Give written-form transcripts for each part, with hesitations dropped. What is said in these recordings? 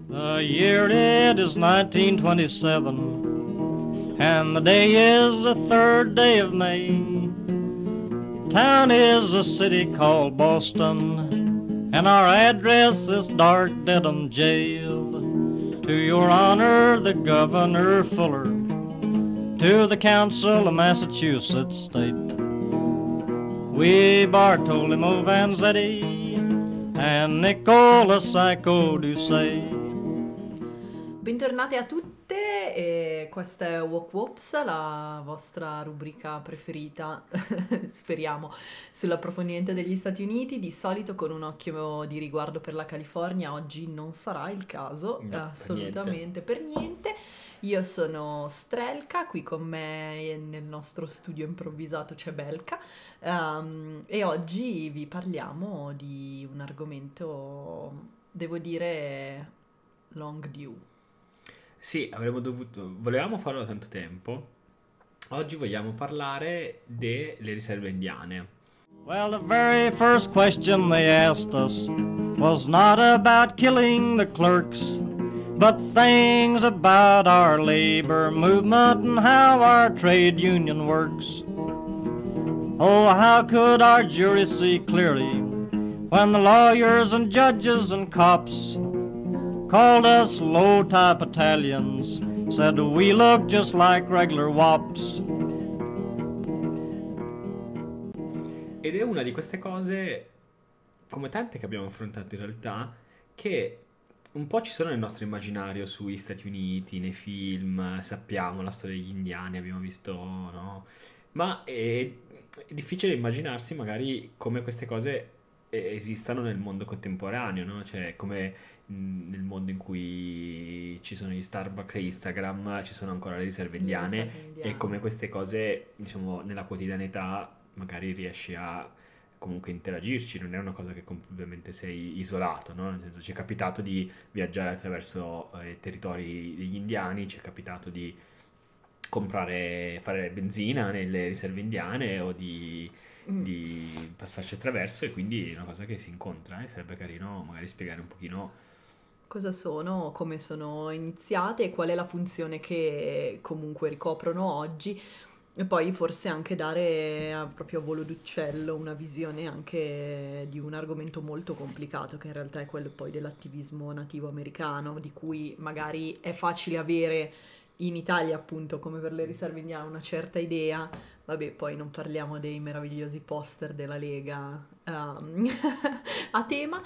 The year it is 1927, and the day is the 3rd day of May. Town is a city called Boston, and our address is Dark Dedham Jail. To your honor, the Governor Fuller, to the Council of Massachusetts State, we Bartolomeo Vanzetti and Nicola Psycho Doucet. Bentornati a tutte, e questa è Wok Wops, la vostra rubrica preferita, speriamo, sull'approfondimento degli Stati Uniti, di solito con un occhio di riguardo per la California. Oggi non sarà il caso, No, assolutamente per niente. Io sono Strelka, qui con me nel nostro studio improvvisato c'è Belka, e oggi vi parliamo di un argomento, devo dire, long due. Sì, volevamo farlo da tanto tempo. Oggi vogliamo parlare delle riserve indiane. Well, the very first question they asked us was not about killing the clerks, but things about our labor movement and how our trade union works. Oh, how could our jury see clearly when the lawyers and judges and cops called us low-type Italians, said we look just like regular wops. Ed è una di queste cose, come tante che abbiamo affrontato in realtà, che un po' ci sono nel nostro immaginario sugli Stati Uniti, nei film, sappiamo la storia degli indiani, abbiamo visto, no? Ma è difficile immaginarsi magari come queste cose esistano nel mondo contemporaneo, no? Cioè come nel mondo in cui ci sono gli Starbucks e Instagram, ci sono ancora le riserve indiane, e come queste cose, diciamo, nella quotidianità magari riesci a comunque interagirci, non è una cosa che ovviamente sei isolato, no? Nel senso, ci è capitato di viaggiare attraverso territori degli indiani, ci è capitato di fare benzina nelle riserve indiane o di passarci attraverso, e quindi è una cosa che si incontra, sarebbe carino magari spiegare un pochino cosa sono, come sono iniziate e qual è la funzione che comunque ricoprono oggi, e poi forse anche dare proprio a volo d'uccello una visione anche di un argomento molto complicato, che in realtà è quello poi dell'attivismo nativo americano, di cui magari è facile avere in Italia, appunto, come per le riserve indiane, una certa idea. Vabbè, poi non parliamo dei meravigliosi poster della Lega a tema,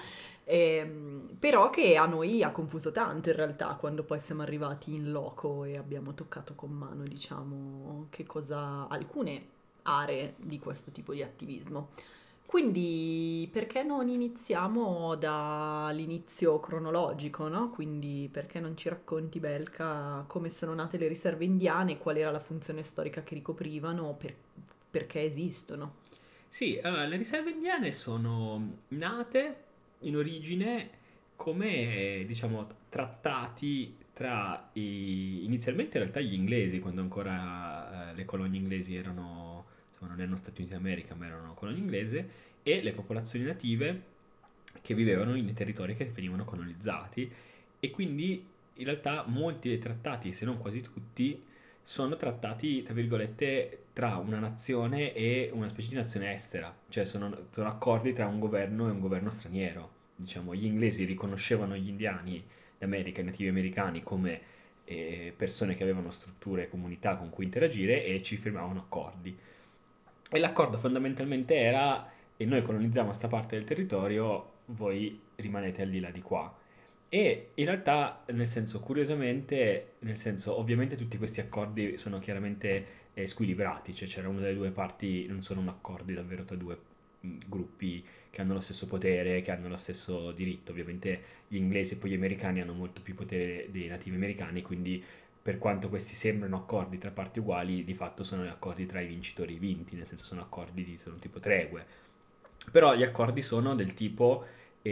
però che a noi ha confuso tanto in realtà, quando poi siamo arrivati in loco e abbiamo toccato con mano, diciamo, che cosa, alcune aree di questo tipo di attivismo. Quindi perché non iniziamo dall'inizio cronologico, no? Quindi perché non ci racconti, Belka, come sono nate le riserve indiane, qual era la funzione storica che ricoprivano, perché esistono? Sì, allora, le riserve indiane sono nate in origine come, diciamo, trattati tra inizialmente in realtà gli inglesi, quando ancora le colonie inglesi erano, insomma, non erano Stati Uniti d'America, ma erano colonie inglese, e le popolazioni native che vivevano nei territori che venivano colonizzati. E quindi in realtà molti dei trattati, se non quasi tutti, sono trattati, tra virgolette, tra una nazione e una specie di nazione estera, cioè sono accordi tra un governo e un governo straniero. Diciamo, gli inglesi riconoscevano gli indiani d'America, i nativi americani, come persone che avevano strutture e comunità con cui interagire, e ci firmavano accordi. E l'accordo fondamentalmente era: e noi colonizziamo questa parte del territorio, voi rimanete al di là di qua. E in realtà, nel senso, curiosamente, nel senso, ovviamente tutti questi accordi sono chiaramente squilibrati, cioè c'era una delle due parti, non sono accordi davvero tra due gruppi che hanno lo stesso potere, che hanno lo stesso diritto. Ovviamente gli inglesi e poi gli americani hanno molto più potere dei nativi americani, quindi per quanto questi sembrano accordi tra parti uguali, di fatto sono accordi tra i vincitori e i vinti, nel senso sono tipo tregue. Però gli accordi sono del tipo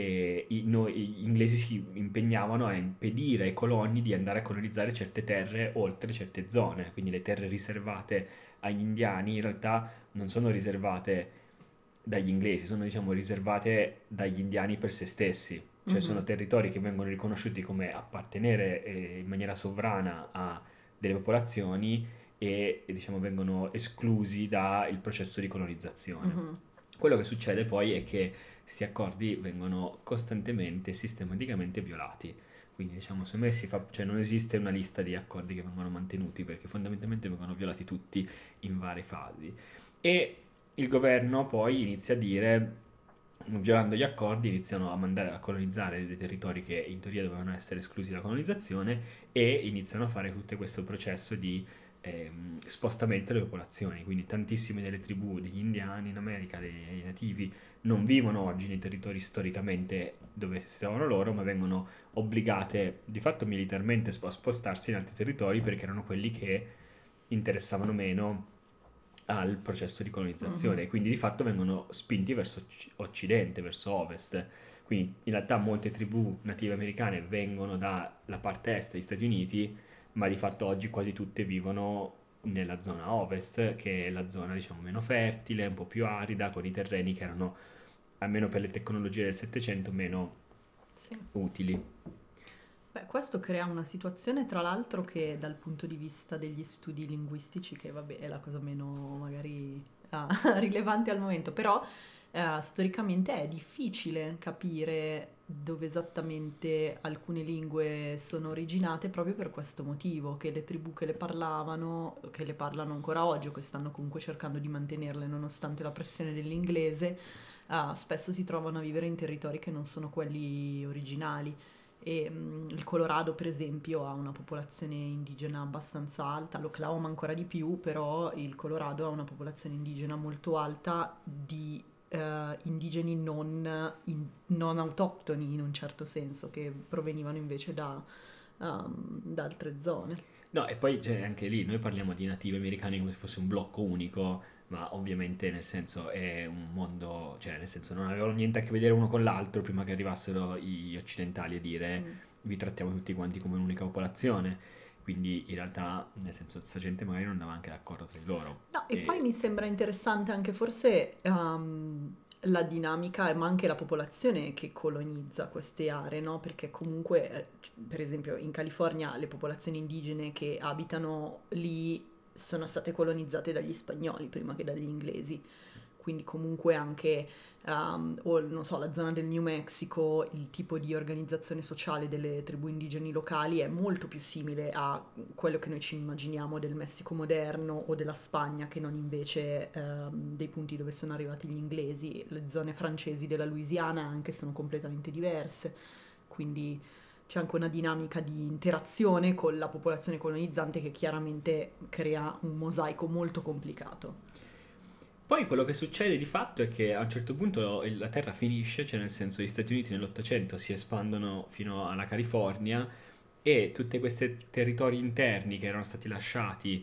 gli inglesi si impegnavano a impedire ai coloni di andare a colonizzare certe terre oltre certe zone, quindi le terre riservate agli indiani in realtà non sono riservate dagli inglesi, sono, diciamo, riservate dagli indiani per se stessi. cioè sono territori che vengono riconosciuti come appartenere in maniera sovrana a delle popolazioni e diciamo vengono esclusi dal processo di colonizzazione. Mhm. Quello che succede poi è che questi accordi vengono costantemente e sistematicamente violati. Quindi diciamo, secondo me cioè non esiste una lista di accordi che vengono mantenuti perché fondamentalmente vengono violati tutti in varie fasi. E il governo poi inizia a dire, violando gli accordi, iniziano a mandare a colonizzare dei territori che in teoria dovevano essere esclusi dalla colonizzazione e iniziano a fare tutto questo processo di spostamento delle popolazioni. Quindi tantissime delle tribù degli indiani in America, dei nativi, non vivono oggi nei territori storicamente dove si trovano loro, ma vengono obbligate di fatto militarmente a spostarsi in altri territori perché erano quelli che interessavano meno al processo di colonizzazione e quindi di fatto vengono spinti verso occidente, verso ovest. Quindi in realtà molte tribù native americane vengono dalla parte est degli Stati Uniti, ma di fatto oggi quasi tutte vivono nella zona ovest, che è la zona diciamo meno fertile, un po' più arida, con i terreni che erano, almeno per le tecnologie del Settecento, meno Sì. utili. Beh, questo crea una situazione, tra l'altro, che dal punto di vista degli studi linguistici, che vabbè è la cosa meno magari rilevante al momento, però storicamente è difficile capire dove esattamente alcune lingue sono originate proprio per questo motivo, che le tribù che le parlavano, che le parlano ancora oggi o che stanno comunque cercando di mantenerle nonostante la pressione dell'inglese, spesso si trovano a vivere in territori che non sono quelli originali. E il Colorado, per esempio, ha una popolazione indigena abbastanza alta, l'Oklahoma ancora di più, però il Colorado ha una popolazione indigena molto alta di indigeni non autoctoni in un certo senso, che provenivano invece da altre zone. No, e poi cioè, anche lì noi parliamo di nativi americani come se fosse un blocco unico, ma ovviamente nel senso è un mondo, cioè nel senso non avevano niente a che vedere uno con l'altro prima che arrivassero gli occidentali a dire Mm. vi trattiamo tutti quanti come un'unica popolazione. Quindi in realtà, nel senso, questa gente magari non andava anche d'accordo tra di loro. No, e poi mi sembra interessante anche forse la dinamica, ma anche la popolazione che colonizza queste aree, no? Perché comunque, per esempio, in California le popolazioni indigene che abitano lì sono state colonizzate dagli spagnoli prima che dagli inglesi. Quindi comunque anche, o non so, la zona del New Mexico, il tipo di organizzazione sociale delle tribù indigeni locali è molto più simile a quello che noi ci immaginiamo del Messico moderno o della Spagna, che non invece dei punti dove sono arrivati gli inglesi. Le zone francesi della Louisiana anche sono completamente diverse, quindi c'è anche una dinamica di interazione con la popolazione colonizzante che chiaramente crea un mosaico molto complicato. Poi quello che succede di fatto è che a un certo punto la Terra finisce, cioè nel senso gli Stati Uniti nell'Ottocento si espandono fino alla California e tutti questi territori interni che erano stati lasciati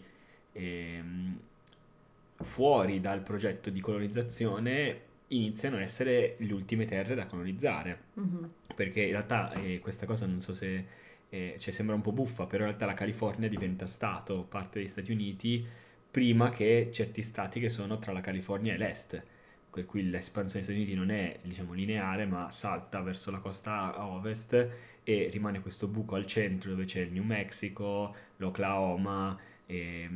fuori dal progetto di colonizzazione iniziano a essere le ultime terre da colonizzare. Mhm. Perché in realtà questa cosa non so se cioè sembra un po' buffa, però in realtà la California diventa stato parte degli Stati Uniti prima che certi stati che sono tra la California e l'est, per cui l'espansione degli Stati Uniti non è diciamo lineare ma salta verso la costa a ovest e rimane questo buco al centro dove c'è il New Mexico, l'Oklahoma e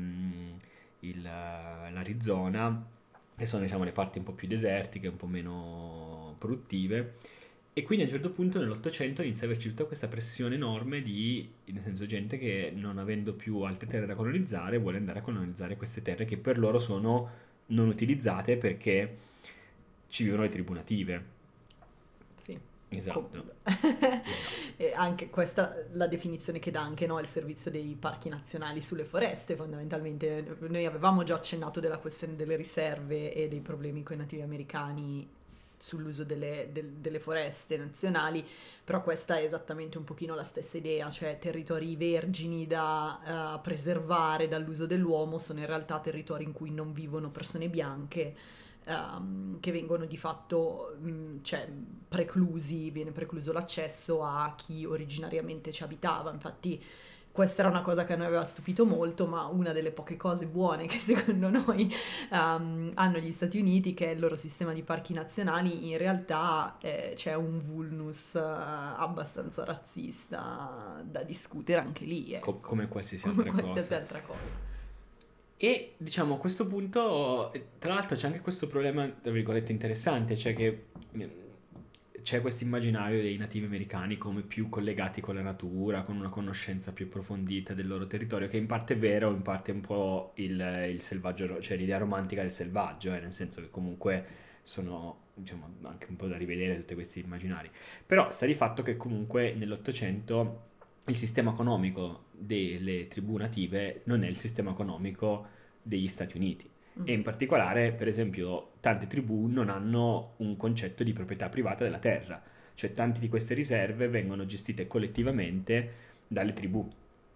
l'Arizona, che sono diciamo le parti un po' più desertiche, un po' meno produttive. E quindi a un certo punto nell'Ottocento inizia ad averci tutta questa pressione enorme di, nel senso, gente che non avendo più altre terre da colonizzare vuole andare a colonizzare queste terre che per loro sono non utilizzate perché ci vivono le tribù native. Sì. Esatto. E anche questa la definizione che dà anche no, il servizio dei parchi nazionali sulle foreste, fondamentalmente. Noi avevamo già accennato della questione delle riserve e dei problemi con i nativi americani sull'uso delle foreste nazionali, però questa è esattamente un pochino la stessa idea, cioè territori vergini da preservare dall'uso dell'uomo sono in realtà territori in cui non vivono persone bianche, che vengono di fatto cioè, viene precluso l'accesso a chi originariamente ci abitava. Infatti questa era una cosa che a noi aveva stupito molto, ma una delle poche cose buone che secondo noi hanno gli Stati Uniti, che è il loro sistema di parchi nazionali, in realtà c'è un vulnus abbastanza razzista da discutere anche lì, come qualsiasi come altra qualsiasi cosa. altra cosa. E diciamo a questo punto, tra l'altro c'è anche questo problema, tra virgolette, interessante, cioè che c'è questo immaginario dei nativi americani come più collegati con la natura, con una conoscenza più approfondita del loro territorio, che in parte è vero, in parte è un po' il selvaggio, cioè l'idea romantica del selvaggio, nel senso che comunque sono, diciamo, anche un po' da rivedere tutti questi immaginari. Però sta di fatto che comunque nell'Ottocento il sistema economico delle tribù native non è il sistema economico degli Stati Uniti. E in particolare, per esempio, tante tribù non hanno un concetto di proprietà privata della terra, cioè tante di queste riserve vengono gestite collettivamente dalle tribù.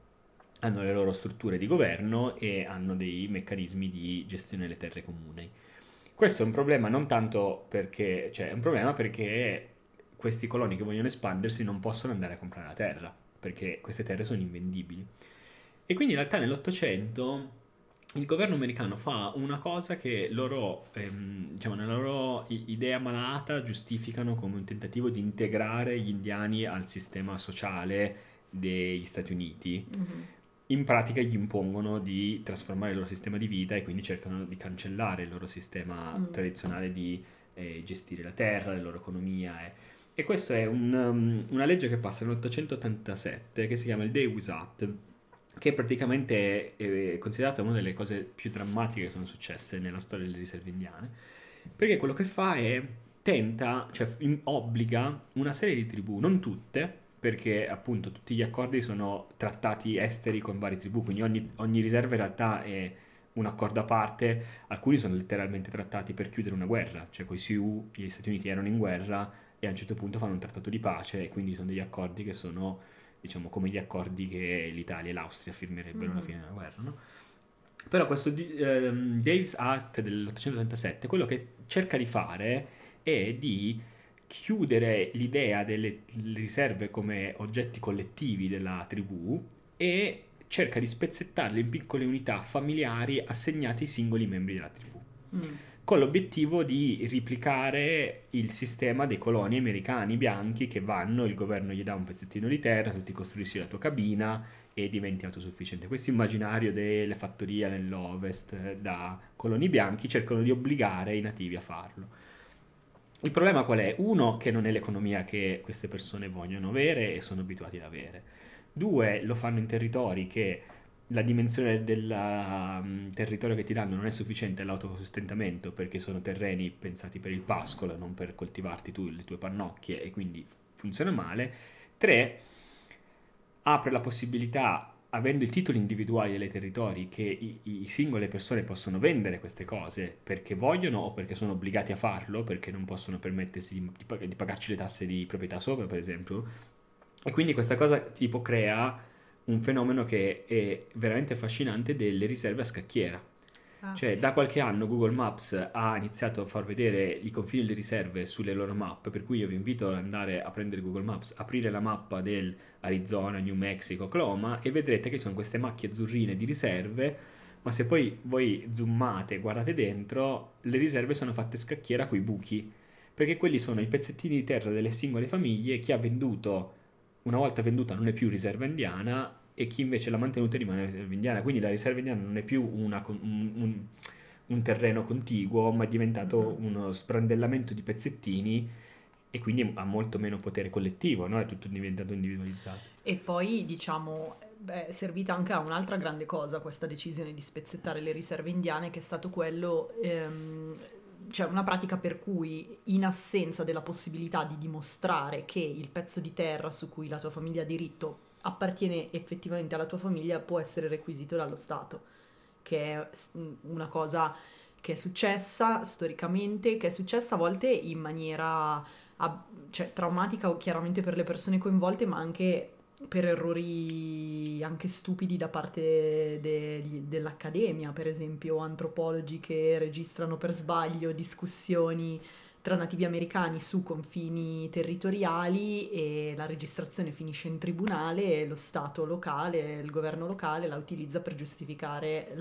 Hanno le loro strutture di governo e hanno dei meccanismi di gestione delle terre comuni. Questo è un problema non tanto perché, cioè è un problema perché questi coloni che vogliono espandersi non possono andare a comprare la terra, perché queste terre sono invendibili. E quindi in realtà nell'Ottocento il governo americano fa una cosa che loro, diciamo, nella loro idea malata giustificano come un tentativo di integrare gli indiani al sistema sociale degli Stati Uniti. In pratica gli impongono di trasformare il loro sistema di vita e quindi cercano di cancellare il loro sistema tradizionale di gestire la terra, la loro economia. E questa è una legge che passa nell'887 che si chiama il Dewey's Act, che praticamente è considerata una delle cose più drammatiche che sono successe nella storia delle riserve indiane, perché quello che fa è cioè obbliga una serie di tribù, non tutte, perché appunto tutti gli accordi sono trattati esteri con varie tribù, quindi ogni riserva in realtà è un accordo a parte, alcuni sono letteralmente trattati per chiudere una guerra, cioè coi Sioux gli Stati Uniti erano in guerra e a un certo punto fanno un trattato di pace e quindi sono degli accordi che sono, diciamo, come gli accordi che l'Italia e l'Austria firmerebbero alla fine della guerra, no? Però questo Davis Act dell'837 quello che cerca di fare è di chiudere l'idea delle riserve come oggetti collettivi della tribù e cerca di spezzettarle in piccole unità familiari assegnate ai singoli membri della tribù, con l'obiettivo di replicare il sistema dei coloni americani bianchi che vanno, il governo gli dà un pezzettino di terra, tu ti costruisci la tua cabina e diventi autosufficiente. Questo immaginario delle fattorie nell'Ovest da coloni bianchi cercano di obbligare i nativi a farlo. Il problema qual è? Uno, che non è l'economia che queste persone vogliono avere e sono abituati ad avere. Due, lo fanno in territori che la dimensione del territorio che ti danno non è sufficiente all'autosostentamento perché sono terreni pensati per il pascolo e non per coltivarti tu le tue pannocchie e quindi funziona male. Tre, apre la possibilità, avendo i titoli individuali dei territori, che i singole persone possono vendere queste cose perché vogliono o perché sono obbligati a farlo, perché non possono permettersi di pagarci le tasse di proprietà sopra, per esempio. E quindi questa cosa tipo crea un fenomeno che è veramente affascinante delle riserve a scacchiera. Cioè, da qualche anno Google Maps ha iniziato a far vedere i confini delle riserve sulle loro mappe, per cui io vi invito ad andare a prendere Google Maps, aprire la mappa del Arizona, New Mexico, Oklahoma e vedrete che ci sono queste macchie azzurrine di riserve, ma se poi voi zoomate e guardate dentro, le riserve sono fatte scacchiera coi buchi, perché quelli sono i pezzettini di terra delle singole famiglie, chi ha venduto, una volta venduta non è più riserva indiana, e chi invece l'ha mantenuta rimane riserva indiana. Quindi la riserva indiana non è più un terreno contiguo, ma è diventato uno sbrandellamento di pezzettini e quindi ha molto meno potere collettivo, no? È tutto diventato individualizzato. E poi, diciamo, è servita anche a un'altra grande cosa questa decisione di spezzettare le riserve indiane, che è stato quello, cioè una pratica per cui in assenza della possibilità di dimostrare che il pezzo di terra su cui la tua famiglia ha diritto appartiene effettivamente alla tua famiglia, può essere requisito dallo Stato, che è una cosa che è successa storicamente, che è successa a volte in maniera cioè, traumatica chiaramente per le persone coinvolte, ma anche per errori anche stupidi da parte dell'accademia, per esempio antropologi che registrano per sbaglio discussioni tra nativi americani su confini territoriali, e la registrazione finisce in tribunale e lo Stato locale, il governo locale la utilizza per giustificare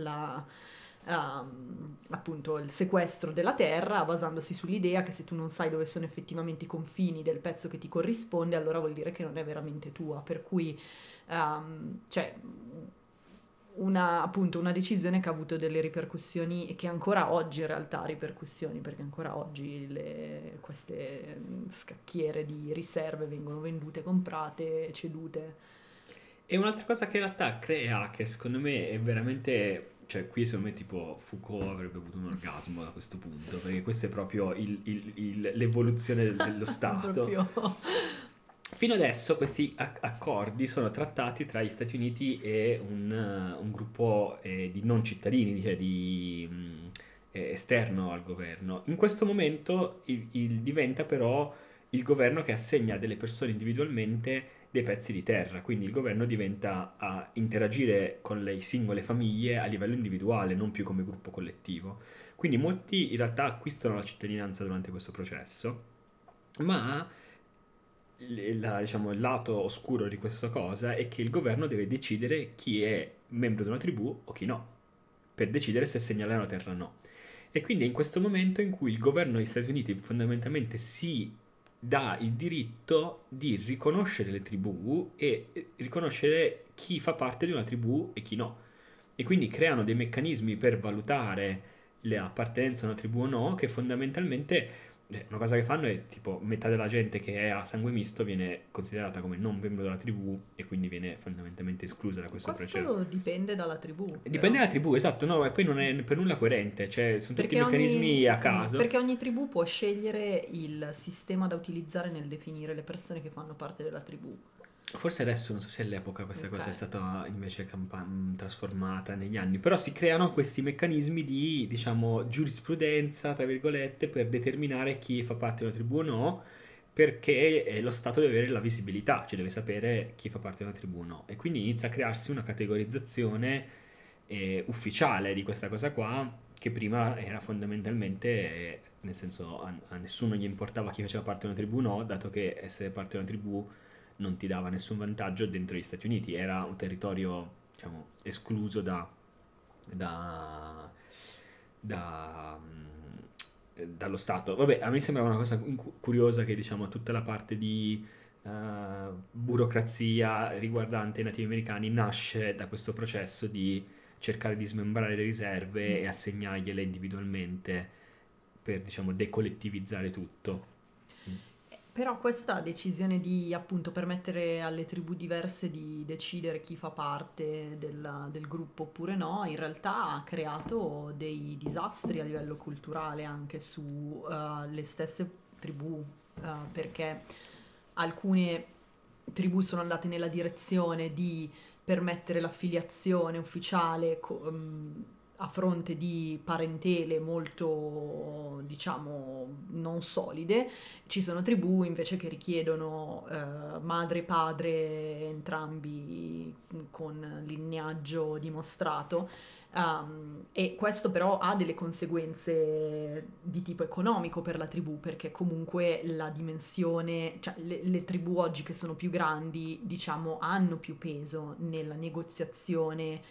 appunto il sequestro della terra, basandosi sull'idea che se tu non sai dove sono effettivamente i confini del pezzo che ti corrisponde, allora vuol dire che non è veramente tua, per cui cioè appunto una decisione che ha avuto delle ripercussioni e che ancora oggi in realtà ha ripercussioni, perché ancora oggi queste scacchiere di riserve vengono vendute, comprate, cedute. E un'altra cosa che in realtà crea, che secondo me è veramente, cioè qui secondo me tipo Foucault avrebbe avuto un orgasmo da questo punto, perché questo è proprio l'evoluzione dello Stato. Proprio. Fino adesso questi accordi sono trattati tra gli Stati Uniti e un gruppo di non cittadini, cioè esterno al governo. In questo momento diventa però il governo che assegna a delle persone individualmente dei pezzi di terra, quindi il governo diventa a interagire con le singole famiglie a livello individuale, non più come gruppo collettivo. Quindi molti in realtà acquistano la cittadinanza durante questo processo, ma diciamo, il lato oscuro di questa cosa è che il governo deve decidere chi è membro di una tribù o chi no, per decidere se segnalare una terra o no. E quindi è in questo momento in cui il governo degli Stati Uniti fondamentalmente si dà il diritto di riconoscere le tribù e riconoscere chi fa parte di una tribù e chi no. E quindi creano dei meccanismi per valutare le appartenenze a una tribù o no, che fondamentalmente una cosa che fanno è tipo metà della gente che è a sangue misto viene considerata come non membro della tribù e quindi viene fondamentalmente esclusa da questo processo. Questo dipende dalla tribù. Dipende dalla tribù, esatto, no, e poi non è per nulla coerente, cioè sono tutti meccanismi a caso. Perché ogni tribù può scegliere il sistema da utilizzare nel definire le persone che fanno parte della tribù. Forse adesso, non so se all'epoca questa cosa è stata invece trasformata negli anni, però si creano questi meccanismi di, diciamo, giurisprudenza, tra virgolette, per determinare chi fa parte di una tribù o no, perché lo Stato deve avere la visibilità, cioè deve sapere chi fa parte di una tribù o no. E quindi inizia a crearsi una categorizzazione ufficiale di questa cosa qua, che prima era fondamentalmente, nel senso a nessuno gli importava chi faceva parte di una tribù o no, dato che essere parte di una tribù non ti dava nessun vantaggio dentro gli Stati Uniti, era un territorio, diciamo, escluso dallo Stato. Vabbè, a me sembra una cosa curiosa che, diciamo, tutta la parte di burocrazia riguardante i nativi americani nasce da questo processo di cercare di smembrare le riserve e assegnargliele individualmente per, diciamo, decollettivizzare tutto. Però questa decisione di appunto permettere alle tribù diverse di decidere chi fa parte del gruppo oppure no, in realtà ha creato dei disastri a livello culturale anche su le stesse tribù, perché alcune tribù sono andate nella direzione di permettere l'affiliazione ufficiale a fronte di parentele molto, diciamo, non solide. Ci sono tribù invece che richiedono madre e padre entrambi con lignaggio dimostrato, e questo però ha delle conseguenze di tipo economico per la tribù, perché comunque la dimensione, cioè le tribù oggi che sono più grandi, diciamo, hanno più peso nella negoziazione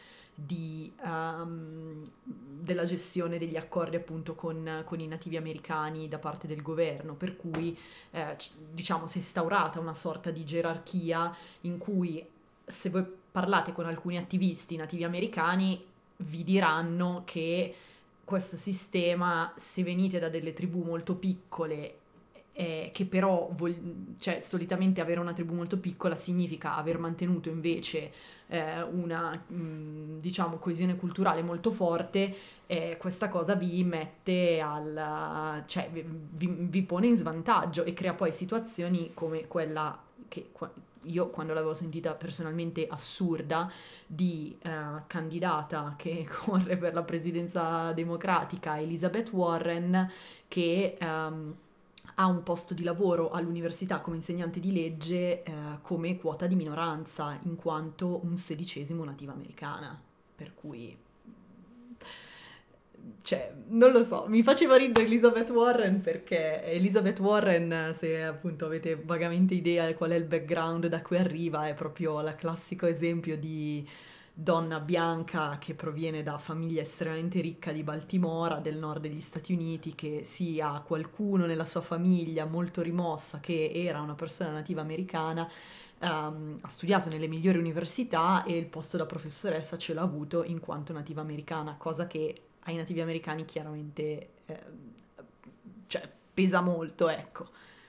della gestione degli accordi appunto con i nativi americani da parte del governo, per cui diciamo si è instaurata una sorta di gerarchia in cui, se voi parlate con alcuni attivisti nativi americani, vi diranno che questo sistema, se venite da delle tribù molto piccole, che però cioè, solitamente avere una tribù molto piccola significa aver mantenuto invece una diciamo coesione culturale molto forte, questa cosa vi mette cioè vi pone in svantaggio e crea poi situazioni come quella che io quando l'avevo sentita personalmente assurda, di candidata che corre per la presidenza democratica, Elizabeth Warren, che ha un posto di lavoro all'università come insegnante di legge come quota di minoranza, in quanto un 16° nativa americana, per cui cioè, non lo so, mi faceva ridere Elizabeth Warren perché Elizabeth Warren, se appunto avete vagamente idea di qual è il background da cui arriva, è proprio il classico esempio di donna bianca che proviene da famiglia estremamente ricca di Baltimora, del nord degli Stati Uniti, che sì, ha qualcuno nella sua famiglia molto rimossa che era una persona nativa americana, ha studiato nelle migliori università e il posto da professoressa ce l'ha avuto in quanto nativa americana, cosa che ai nativi americani chiaramente cioè, pesa molto, ecco.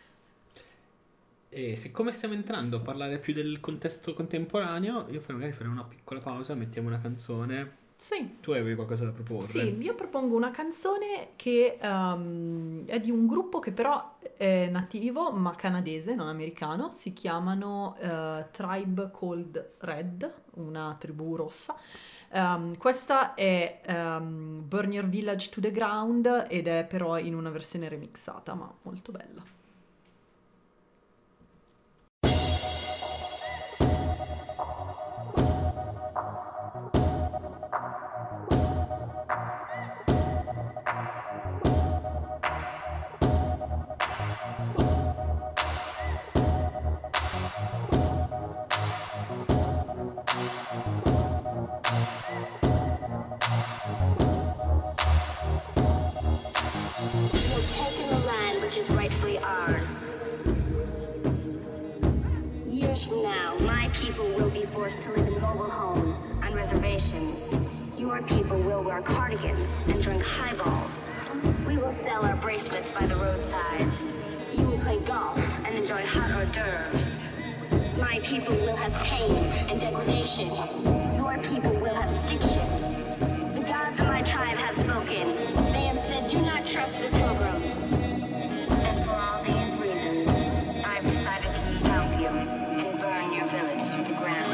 E siccome stiamo entrando a parlare più del contesto contemporaneo, io magari farei una piccola pausa, mettiamo una canzone. Sì. Tu avevi qualcosa da proporre? Sì, io propongo una canzone che è di un gruppo che però è nativo, ma canadese, non americano. Si chiamano Tribe Called Red, una tribù rossa. Questa è Burn Your Village to the Ground ed è però in una versione remixata, ma molto bella. From now, my people will be forced to live in mobile homes on reservations. Your people will wear cardigans and drink highballs. We will sell our bracelets by the roadsides. You will play golf and enjoy hot hors d'oeuvres. My people will have pain and degradation. Your people will have stick shifts. The gods of my tribe have spoken. They have said, do not trust the pilgrims. And for all these reasons, I've decided to scalp you and burn your village to the ground.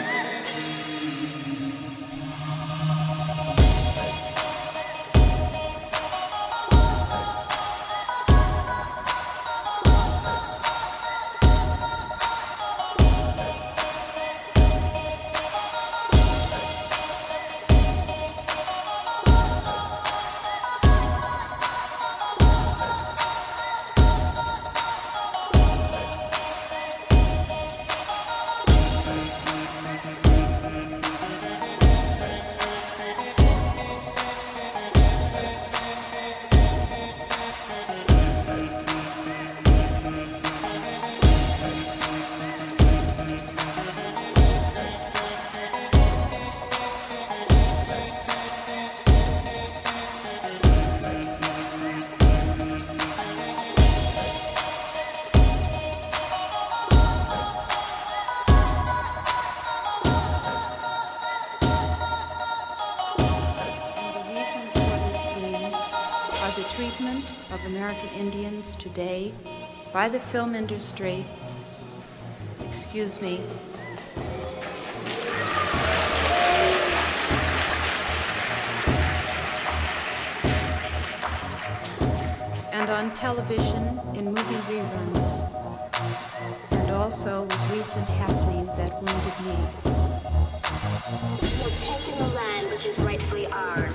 American Indians today by the film industry, excuse me, and on television in movie reruns, and also with recent happenings at Wounded Knee. We're taking the land which is rightfully ours.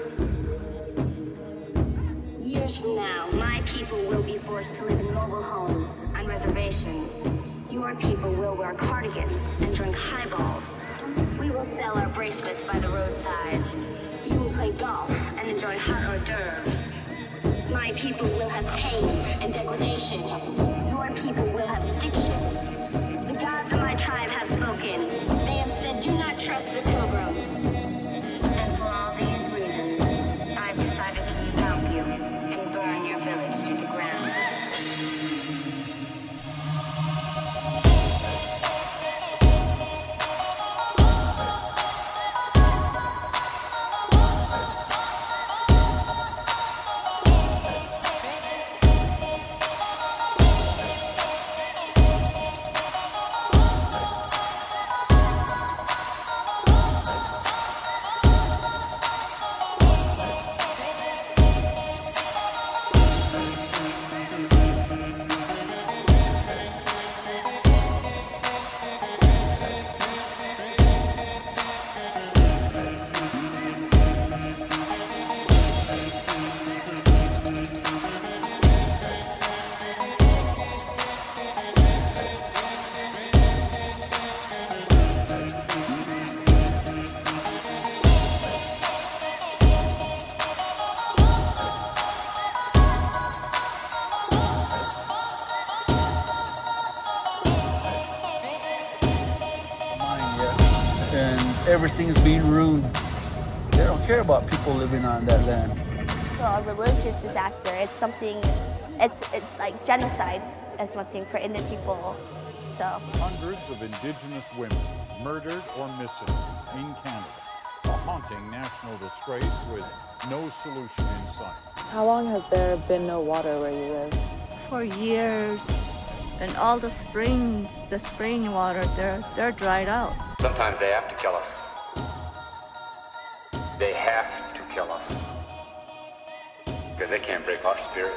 Years from now, my people will be forced to live in mobile homes on reservations. Your people will wear cardigans and drink highballs. We will sell our bracelets by the roadsides. You will play golf and enjoy hot hors d'oeuvres. My people will have pain and degradation. Your people will have stick shifts. The gods of my tribe have spoken. They have said, do not trust the pilgrims. And for all these reasons, I've decided to scalp you and burn your village to the ground. everything's being ruined. They don't care about people living on that land. So a religious disaster, it's something, it's like genocide is one thing for Indian people. So hundreds of indigenous women murdered or missing in Canada. A haunting national disgrace with no solution in sight. How long has there been no water where you live? For years. And all the spring water, they're dried out. Sometimes they have to kill us. They have to kill us. Because they can't break our spirit.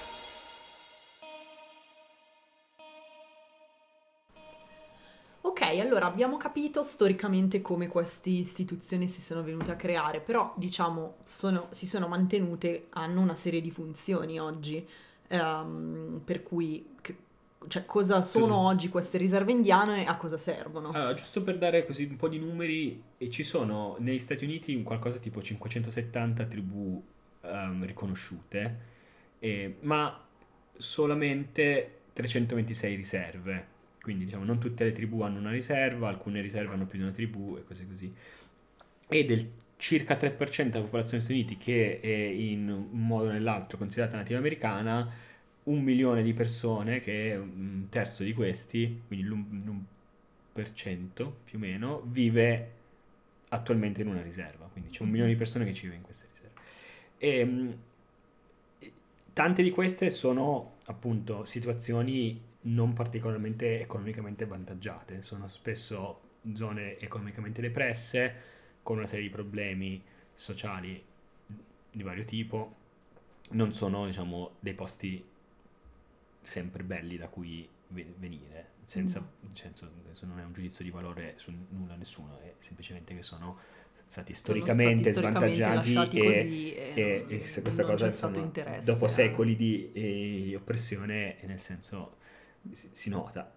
Ok, allora abbiamo capito storicamente come queste istituzioni si sono venute a creare, però diciamo si sono mantenute, hanno una serie di funzioni oggi, per cui cioè, cosa sono oggi queste riserve indiane e a cosa servono? Allora, giusto per dare così un po' di numeri, ci sono negli Stati Uniti qualcosa tipo 570 tribù riconosciute, ma solamente 326 riserve. Quindi diciamo non tutte le tribù hanno una riserva, alcune riserve hanno più di una tribù e cose così. E del circa 3% della popolazione degli Stati Uniti che è in un modo o nell'altro considerata nativa americana, 1 milione di persone, che è un terzo di questi, quindi l'1% più o meno, vive attualmente in una riserva. Quindi c'è 1 milione di persone che ci vive in queste riserve. E tante di queste sono appunto situazioni non particolarmente economicamente avvantaggiate, sono spesso zone economicamente depresse, con una serie di problemi sociali di vario tipo, non sono, diciamo, dei posti sempre belli da cui venire, senza, adesso non è un giudizio di valore su nulla nessuno, è semplicemente che sono stati storicamente svantaggiati e se questa cosa insomma, dopo secoli di oppressione, nel senso si nota.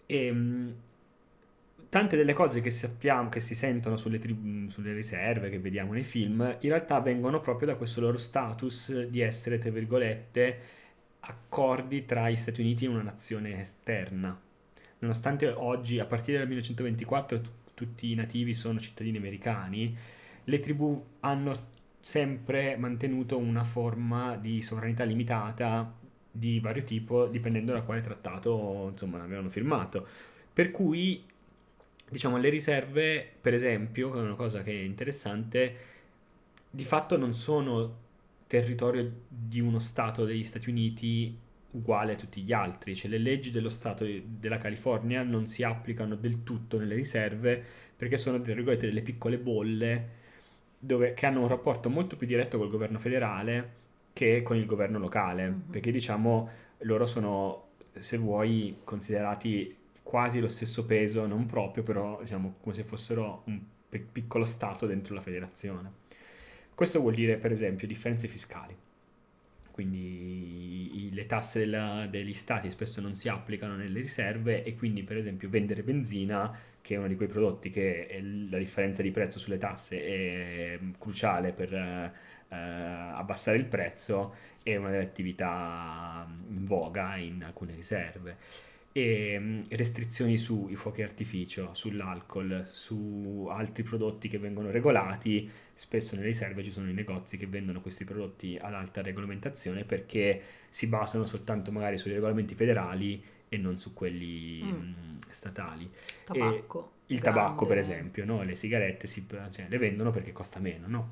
Tante delle cose che sappiamo, che si sentono sulle riserve, che vediamo nei film, in realtà vengono proprio da questo loro status di essere, tra virgolette, accordi tra gli Stati Uniti e una nazione esterna. Nonostante oggi, a partire dal 1924, tutti i nativi sono cittadini americani, le tribù hanno sempre mantenuto una forma di sovranità limitata di vario tipo, dipendendo da quale trattato, insomma, avevano firmato. Per cui, diciamo, le riserve, per esempio, che è una cosa che è interessante, di fatto non sono territorio di uno stato degli Stati Uniti uguale a tutti gli altri, cioè le leggi dello stato della California non si applicano del tutto nelle riserve, perché sono, tra virgolette, delle piccole bolle che hanno un rapporto molto più diretto col governo federale che con il governo locale, perché diciamo loro sono, se vuoi, considerati quasi lo stesso peso, non proprio, però diciamo come se fossero un piccolo stato dentro la federazione. Questo vuol dire, per esempio, differenze fiscali. Quindi le tasse degli stati spesso non si applicano nelle riserve e quindi, per esempio, vendere benzina, che è uno di quei prodotti che la differenza di prezzo sulle tasse è cruciale per abbassare il prezzo, è una delle attività in voga in alcune riserve. E restrizioni sui fuochi d'artificio, sull'alcol, su altri prodotti che vengono regolati. Spesso nelle riserve ci sono i negozi che vendono questi prodotti ad alta regolamentazione perché si basano soltanto magari sui regolamenti federali e non su quelli statali. Tabacco. Il tabacco, per esempio, no? Le sigarette le vendono perché costa meno, no?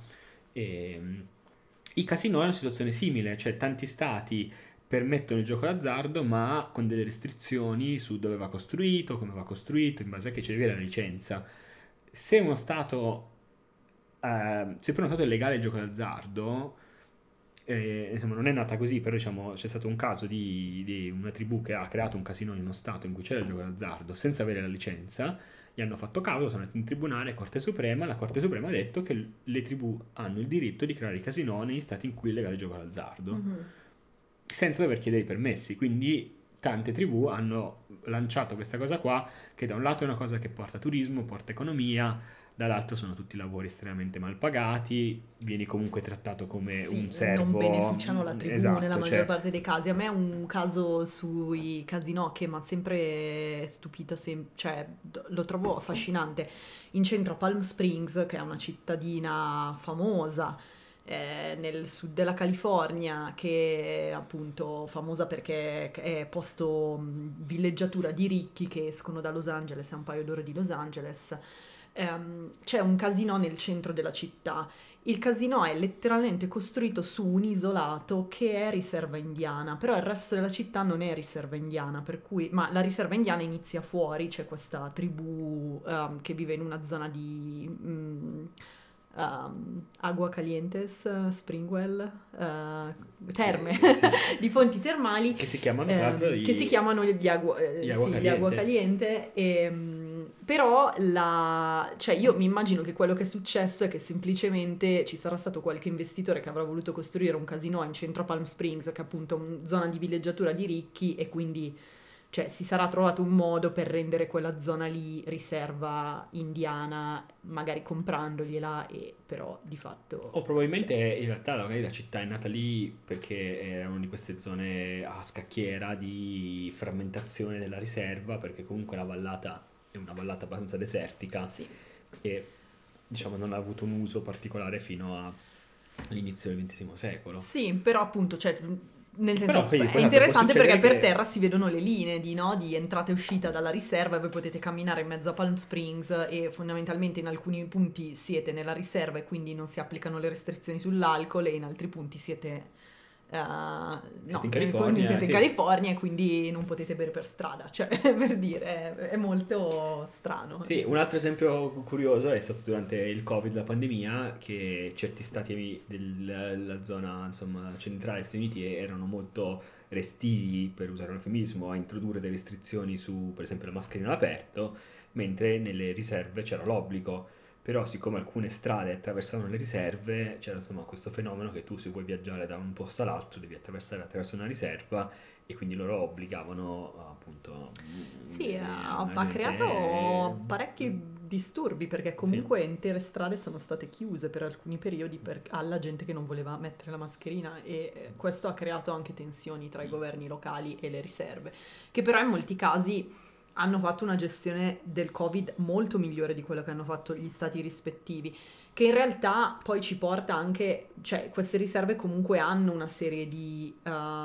I casinò è una situazione simile, cioè tanti stati permettono il gioco d'azzardo ma con delle restrizioni su dove va costruito, come va costruito, in base a che ci deve la licenza. Se uno stato se per uno stato è legale il gioco d'azzardo, insomma non è nata così, però diciamo c'è stato un caso di una tribù che ha creato un casino in uno stato in cui c'era il gioco d'azzardo senza avere la licenza, gli hanno fatto caso, sono andati in tribunale, Corte Suprema, la Corte Suprema ha detto che le tribù hanno il diritto di creare i casinò negli stati in cui è legale il gioco d'azzardo, senza dover chiedere i permessi. Quindi tante tribù hanno lanciato questa cosa qua, che da un lato è una cosa che porta turismo, porta economia, dall'altro sono tutti lavori estremamente mal pagati, vieni comunque trattato come Sì, un servo. non beneficiano la tribù Esatto, nella maggior cioè, parte dei casi. A me è un caso sui casinò che mi ha sempre stupito, cioè lo trovo affascinante. In centro a Palm Springs, che è una cittadina famosa nel sud della California, che è appunto famosa perché è posto villeggiatura di ricchi che escono da Los Angeles, è un paio d'ore di Los Angeles. C'è un casinò nel centro della città. Il casinò è letteralmente costruito su un isolato che è riserva indiana, però il resto della città non è riserva indiana, per cui, ma la riserva indiana inizia fuori, c'è questa tribù che vive in una zona di Aguascalientes, Springwell, terme, sì. di fonti termali che si chiamano tra l'altro che si chiamano gli Agua Caliente. Però cioè io mi immagino che quello che è successo è che semplicemente ci sarà stato qualche investitore che avrà voluto costruire un casinò in centro a Palm Springs, che è appunto una zona di villeggiatura di ricchi, e quindi cioè, si sarà trovato un modo per rendere quella zona lì riserva indiana, magari comprandogliela, e però di fatto... O probabilmente in realtà magari la città è nata lì perché era una di queste zone a scacchiera di frammentazione della riserva, perché comunque la vallata è una vallata abbastanza desertica, sì, e diciamo non ha avuto un uso particolare fino all'inizio del XX secolo. Sì, però appunto, cioè, nel senso, Però poi, è guarda, interessante può perché per succedere terra si vedono le linee di entrata e uscita dalla riserva, e voi potete camminare in mezzo a Palm Springs, e fondamentalmente in alcuni punti siete nella riserva e quindi non si applicano le restrizioni sull'alcol, e in altri punti siete in California, siete in sì. California e quindi non potete bere per strada, cioè per dire, è molto strano. Sì, un altro esempio curioso è stato durante il Covid, la pandemia, che certi stati della zona, insomma, centrale degli Stati Uniti erano molto restii, per usare un eufemismo, a introdurre delle restrizioni su, per esempio, la mascherina all'aperto, mentre nelle riserve c'era l'obbligo. Però siccome alcune strade attraversavano le riserve, c'era insomma questo fenomeno che tu, se vuoi viaggiare da un posto all'altro, devi attraversare attraverso una riserva, e quindi loro obbligavano appunto... Sì, ha gente- creato parecchi disturbi, perché comunque intere strade sono state chiuse per alcuni periodi alla gente che non voleva mettere la mascherina, e questo ha creato anche tensioni tra i governi locali e le riserve, che però in molti casi hanno fatto una gestione del Covid molto migliore di quello che hanno fatto gli stati rispettivi, che in realtà poi ci porta anche, cioè queste riserve comunque hanno una serie di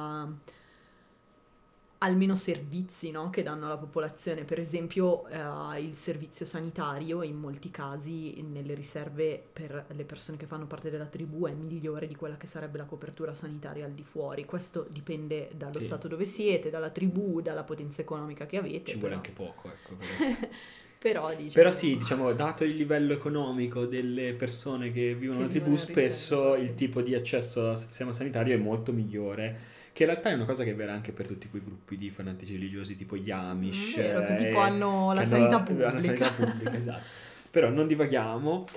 almeno servizi, no, che danno alla popolazione. Per esempio il servizio sanitario in molti casi nelle riserve per le persone che fanno parte della tribù è migliore di quella che sarebbe la copertura sanitaria al di fuori. Questo dipende dallo stato dove siete, dalla tribù, dalla potenza economica che avete. Ci vuole anche poco, ecco. Però. Diciamo, Però sì, diciamo, dato il livello economico delle persone che vivono nella tribù, spesso il tipo di accesso al sistema sanitario è molto migliore, che in realtà è una cosa che è vera anche per tutti quei gruppi di fanatici religiosi tipo gli Amish, vero, che tipo hanno la sanità pubblica. La sanità pubblica, esatto. Però non divaghiamo.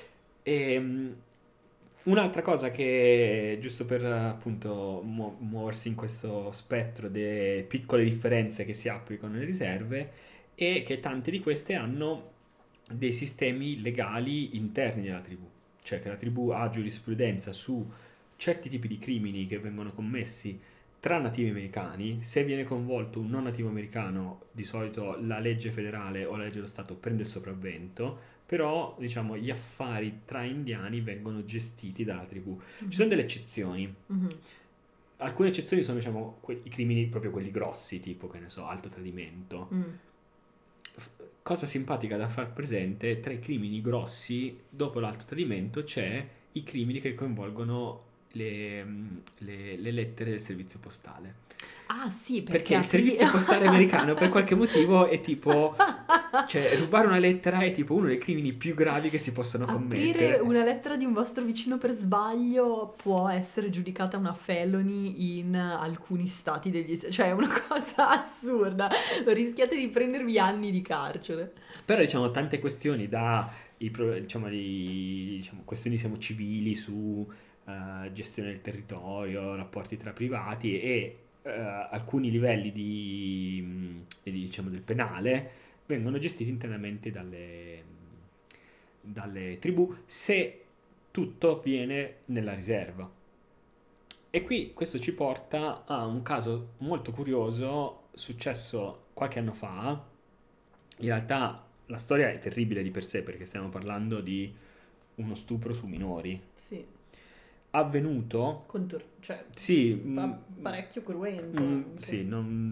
Un'altra cosa che, giusto per appunto muoversi in questo spettro delle piccole differenze che si applicano nelle riserve, è che tante di queste hanno dei sistemi legali interni della tribù, cioè che la tribù ha giurisprudenza su certi tipi di crimini che vengono commessi tra nativi americani. Se viene coinvolto un non nativo americano, di solito la legge federale o la legge dello Stato prende il sopravvento, però diciamo gli affari tra indiani vengono gestiti dalla tribù. Ci sono delle eccezioni. Alcune eccezioni sono, diciamo, i crimini proprio quelli grossi, tipo, che ne so, alto tradimento. Cosa simpatica da far presente, tra i crimini grossi, dopo l'alto tradimento, c'è i crimini che coinvolgono le lettere del servizio postale. Ah sì, perché il servizio postale americano per qualche motivo è tipo, cioè rubare una lettera è tipo uno dei crimini più gravi che si possono commettere. Aprire una lettera di un vostro vicino per sbaglio può essere giudicata una felony in alcuni stati cioè è una cosa assurda, rischiate di prendervi anni di carcere. Però diciamo tante questioni questioni civili su gestione del territorio, rapporti tra privati e alcuni livelli diciamo del penale vengono gestiti internamente dalle tribù se tutto avviene nella riserva. E qui questo ci porta a un caso molto curioso successo qualche anno fa. In realtà la storia è terribile di per sé, perché stiamo parlando di uno stupro su minori. Sì. Avvenuto... sì, parecchio cruento. sì,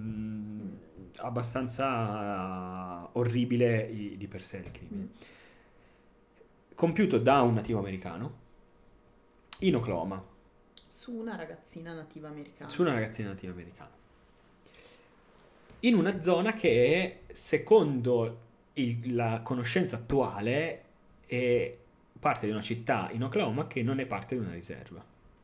abbastanza orribile di per sé il crimine. Compiuto da un nativo americano in Oklahoma. Su una ragazzina nativa americana. In una zona che, secondo la conoscenza attuale, è parte di una città in Oklahoma che non è parte di una riserva.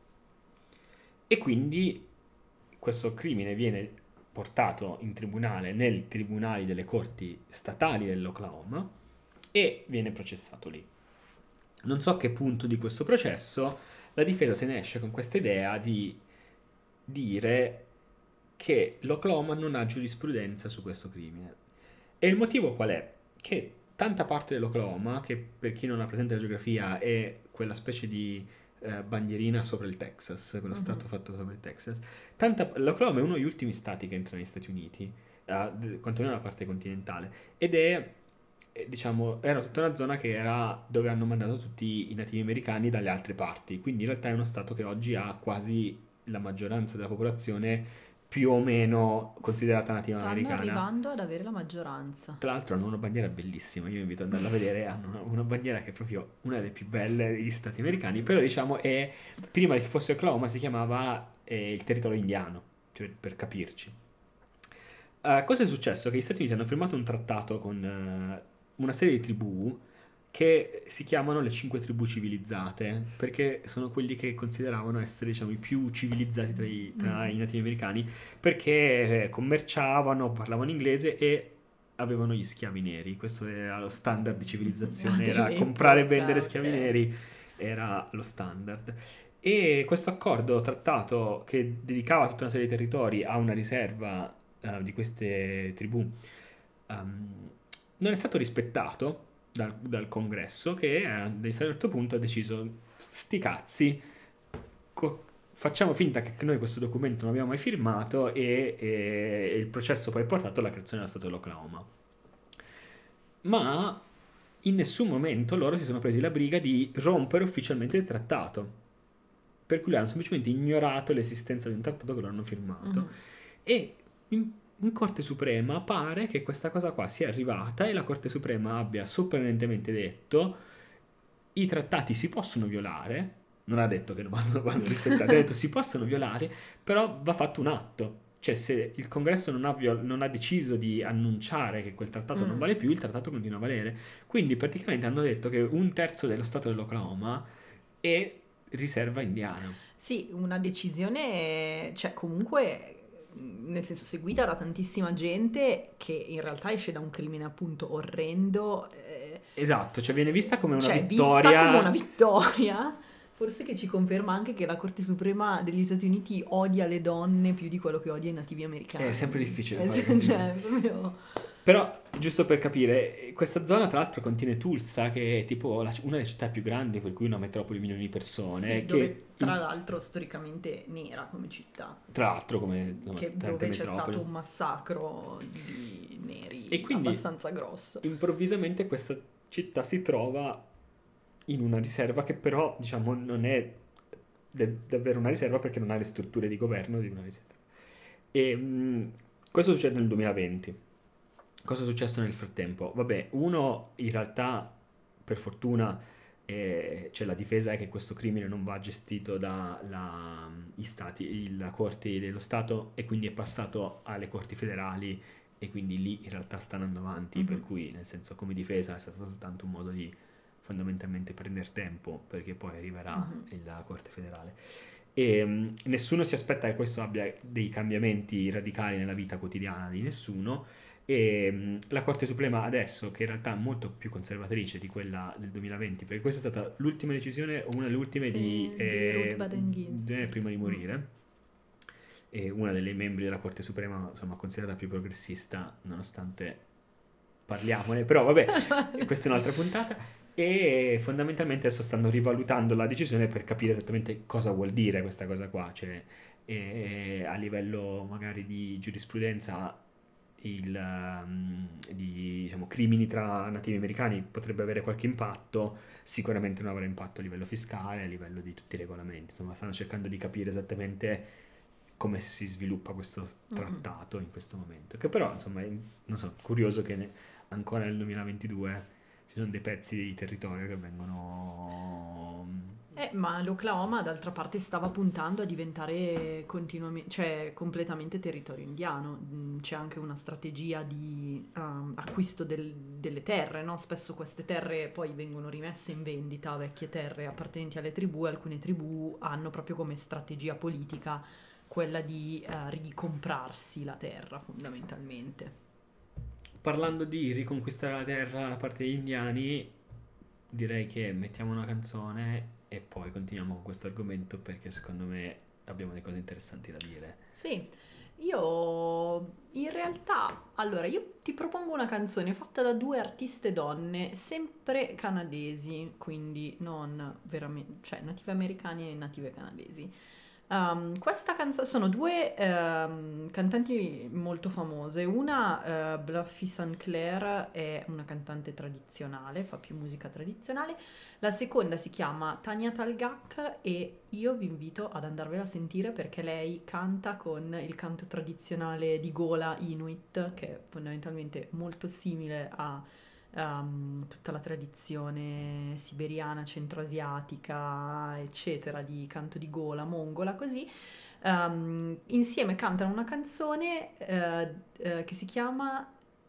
E quindi questo crimine viene portato in tribunale, nei tribunali delle corti statali dell'Oklahoma, e viene processato lì. Non so a che punto di questo processo la difesa se ne esce con questa idea di dire che l'Oklahoma non ha giurisprudenza su questo crimine. E il motivo qual è? Che tanta parte dell'Oklahoma, che per chi non ha presente la geografia è quella specie di bandierina sopra il Texas, quello stato fatto sopra il Texas, l'Oklahoma è uno degli ultimi stati che entra negli Stati Uniti, quantomeno la parte continentale, ed è, diciamo, era tutta una zona che era dove hanno mandato tutti i nativi americani dalle altre parti, quindi in realtà è uno stato che oggi ha quasi la maggioranza della popolazione più o meno considerata nativa americana. Stanno arrivando ad avere la maggioranza. Tra l'altro hanno una bandiera bellissima, io vi invito ad andarla a vedere, hanno una bandiera che è proprio una delle più belle degli stati americani, però diciamo è, prima che fosse Oklahoma si chiamava il territorio indiano, cioè, per capirci. Cosa è successo? Che gli Stati Uniti hanno firmato un trattato con una serie di tribù che si chiamano le 5 tribù civilizzate, perché sono quelli che consideravano essere, diciamo, i più civilizzati tra i nativi americani, perché commerciavano, parlavano inglese e avevano gli schiavi neri. Questo era lo standard di civilizzazione, era comprare e vendere schiavi neri, era lo standard. E questo accordo, trattato, che dedicava tutta una serie di territori a una riserva di queste tribù, non è stato rispettato dal congresso, che a un certo punto ha deciso: sti cazzi, facciamo finta che noi questo documento non abbiamo mai firmato, e il processo poi ha portato alla creazione dello Stato dell'Oklahoma. Ma in nessun momento loro si sono presi la briga di rompere ufficialmente il trattato, per cui hanno semplicemente ignorato l'esistenza di un trattato che loro hanno firmato. E in Corte Suprema pare che questa cosa qua sia arrivata e la Corte Suprema abbia sorprendentemente detto: i trattati si possono violare, non ha detto che non vanno rispettati, ha detto si possono violare, però va fatto un atto. Cioè, se il Congresso non ha deciso di annunciare che quel trattato non vale più, il trattato continua a valere. Quindi praticamente hanno detto che 1/3 dello stato dell'Oklahoma è riserva indiana. Sì, una decisione, cioè comunque, nel senso, seguita da tantissima gente, che in realtà esce da un crimine appunto orrendo. Esatto, cioè viene vista come una vittoria. Vista come una vittoria. Forse che ci conferma anche che la Corte Suprema degli Stati Uniti odia le donne più di quello che odia i nativi americani. È sempre difficile fare così. Proprio... Però, giusto per capire, questa zona tra l'altro contiene Tulsa, che è tipo una delle città più grandi, per cui una metropoli di milioni di persone. Sì, dove tra l'altro storicamente nera come città. Tra l'altro come dove c'è stato un massacro di neri e quindi, abbastanza grosso. Improvvisamente questa città si trova in una riserva che però, diciamo, non è davvero una riserva, perché non ha le strutture di governo di una riserva. E questo succede nel 2020. Cosa è successo nel frattempo? Vabbè, in realtà, per fortuna, cioè la difesa è che questo crimine non va gestito la corte dello Stato, e quindi è passato alle corti federali, e quindi lì in realtà sta andando avanti, per cui, nel senso, come difesa è stato soltanto un modo di fondamentalmente prendere tempo, perché poi arriverà la corte federale. E nessuno si aspetta che questo abbia dei cambiamenti radicali nella vita quotidiana di nessuno. E la Corte Suprema adesso, che in realtà è molto più conservatrice di quella del 2020, perché questa è stata l'ultima decisione, o una delle ultime di Ruth Bader Ginsburg, prima di morire, e una delle membri della Corte Suprema, insomma, considerata più progressista, nonostante parliamone, però vabbè, questa è un'altra puntata. e fondamentalmente adesso stanno rivalutando la decisione per capire esattamente cosa vuol dire questa cosa qua, cioè a livello magari di giurisprudenza diciamo, crimini tra nativi americani potrebbe avere qualche impatto, sicuramente non avrà impatto a livello fiscale, a livello di tutti i regolamenti, insomma stanno cercando di capire esattamente come si sviluppa questo trattato in questo momento, che però insomma non so, curioso che ancora nel 2022 ci sono dei pezzi di territorio che vengono... Ma l'Oklahoma d'altra parte stava puntando a diventare cioè completamente territorio indiano. C'è anche una strategia di acquisto delle terre, no? Spesso queste terre poi vengono rimesse in vendita, vecchie terre appartenenti alle tribù, e alcune tribù hanno proprio come strategia politica quella di ricomprarsi la terra fondamentalmente. Parlando di riconquistare la terra da parte degli indiani, direi che mettiamo una canzone e poi continuiamo con questo argomento, perché secondo me abbiamo delle cose interessanti da dire. Sì, io in realtà, allora, io ti propongo una canzone fatta da 2 artiste donne, sempre canadesi, quindi non veramente, cioè native americane e native canadesi. Questa canzone sono 2 cantanti molto famose. Una, Bluffy Sinclair, è una cantante tradizionale, fa più musica tradizionale. La seconda si chiama Tanya Talgak e io vi invito ad andarvela a sentire perché lei canta con il canto tradizionale di gola Inuit, che è fondamentalmente molto simile a tutta la tradizione siberiana, centroasiatica, eccetera, di canto di gola, mongola, così. Insieme cantano una canzone che si chiama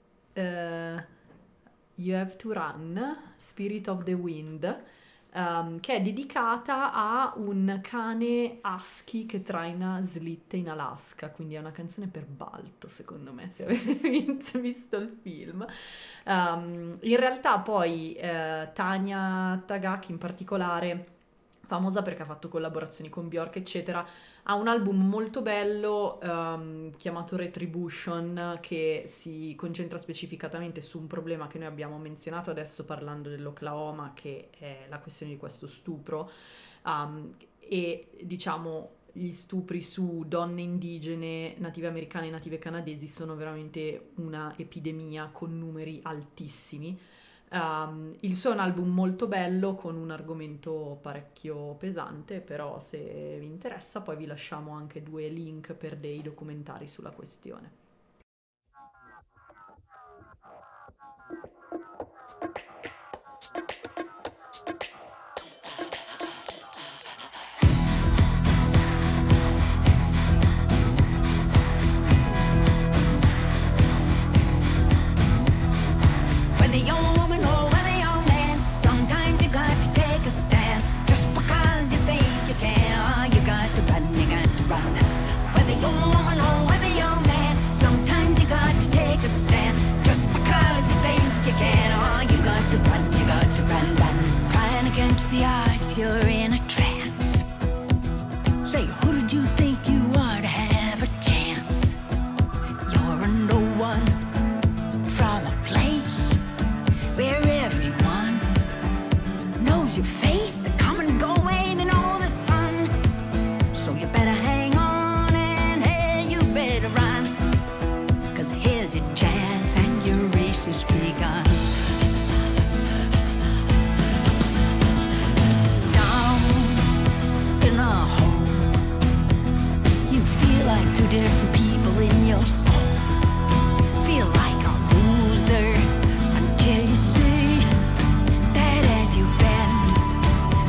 You Have to Run, Spirit of the Wind, che è dedicata a un cane husky che traina slitte in Alaska, quindi è una canzone per Balto, secondo me, se avete visto il film. In realtà poi Tanya Tagak in particolare, famosa perché ha fatto collaborazioni con Bjork eccetera, ha un album molto bello chiamato Retribution, che si concentra specificatamente su un problema che noi abbiamo menzionato adesso parlando dell'Oklahoma, che è la questione di questo stupro, e diciamo gli stupri su donne indigene, native americane e native canadesi sono veramente una epidemia con numeri altissimi. Il suo è un album molto bello con un argomento parecchio pesante, però se vi interessa poi vi lasciamo anche 2 link per dei documentari sulla questione. The odds, you're in a trance. Say, who did you think you are to have a chance? You're a no one from a place where everyone knows your face. Come and go away, they know the sun. So you better hang on and hey, you better run. 'Cause here's your chance and your race is begun. Like 2 different people in your soul. Feel like a loser until you see that as you bend,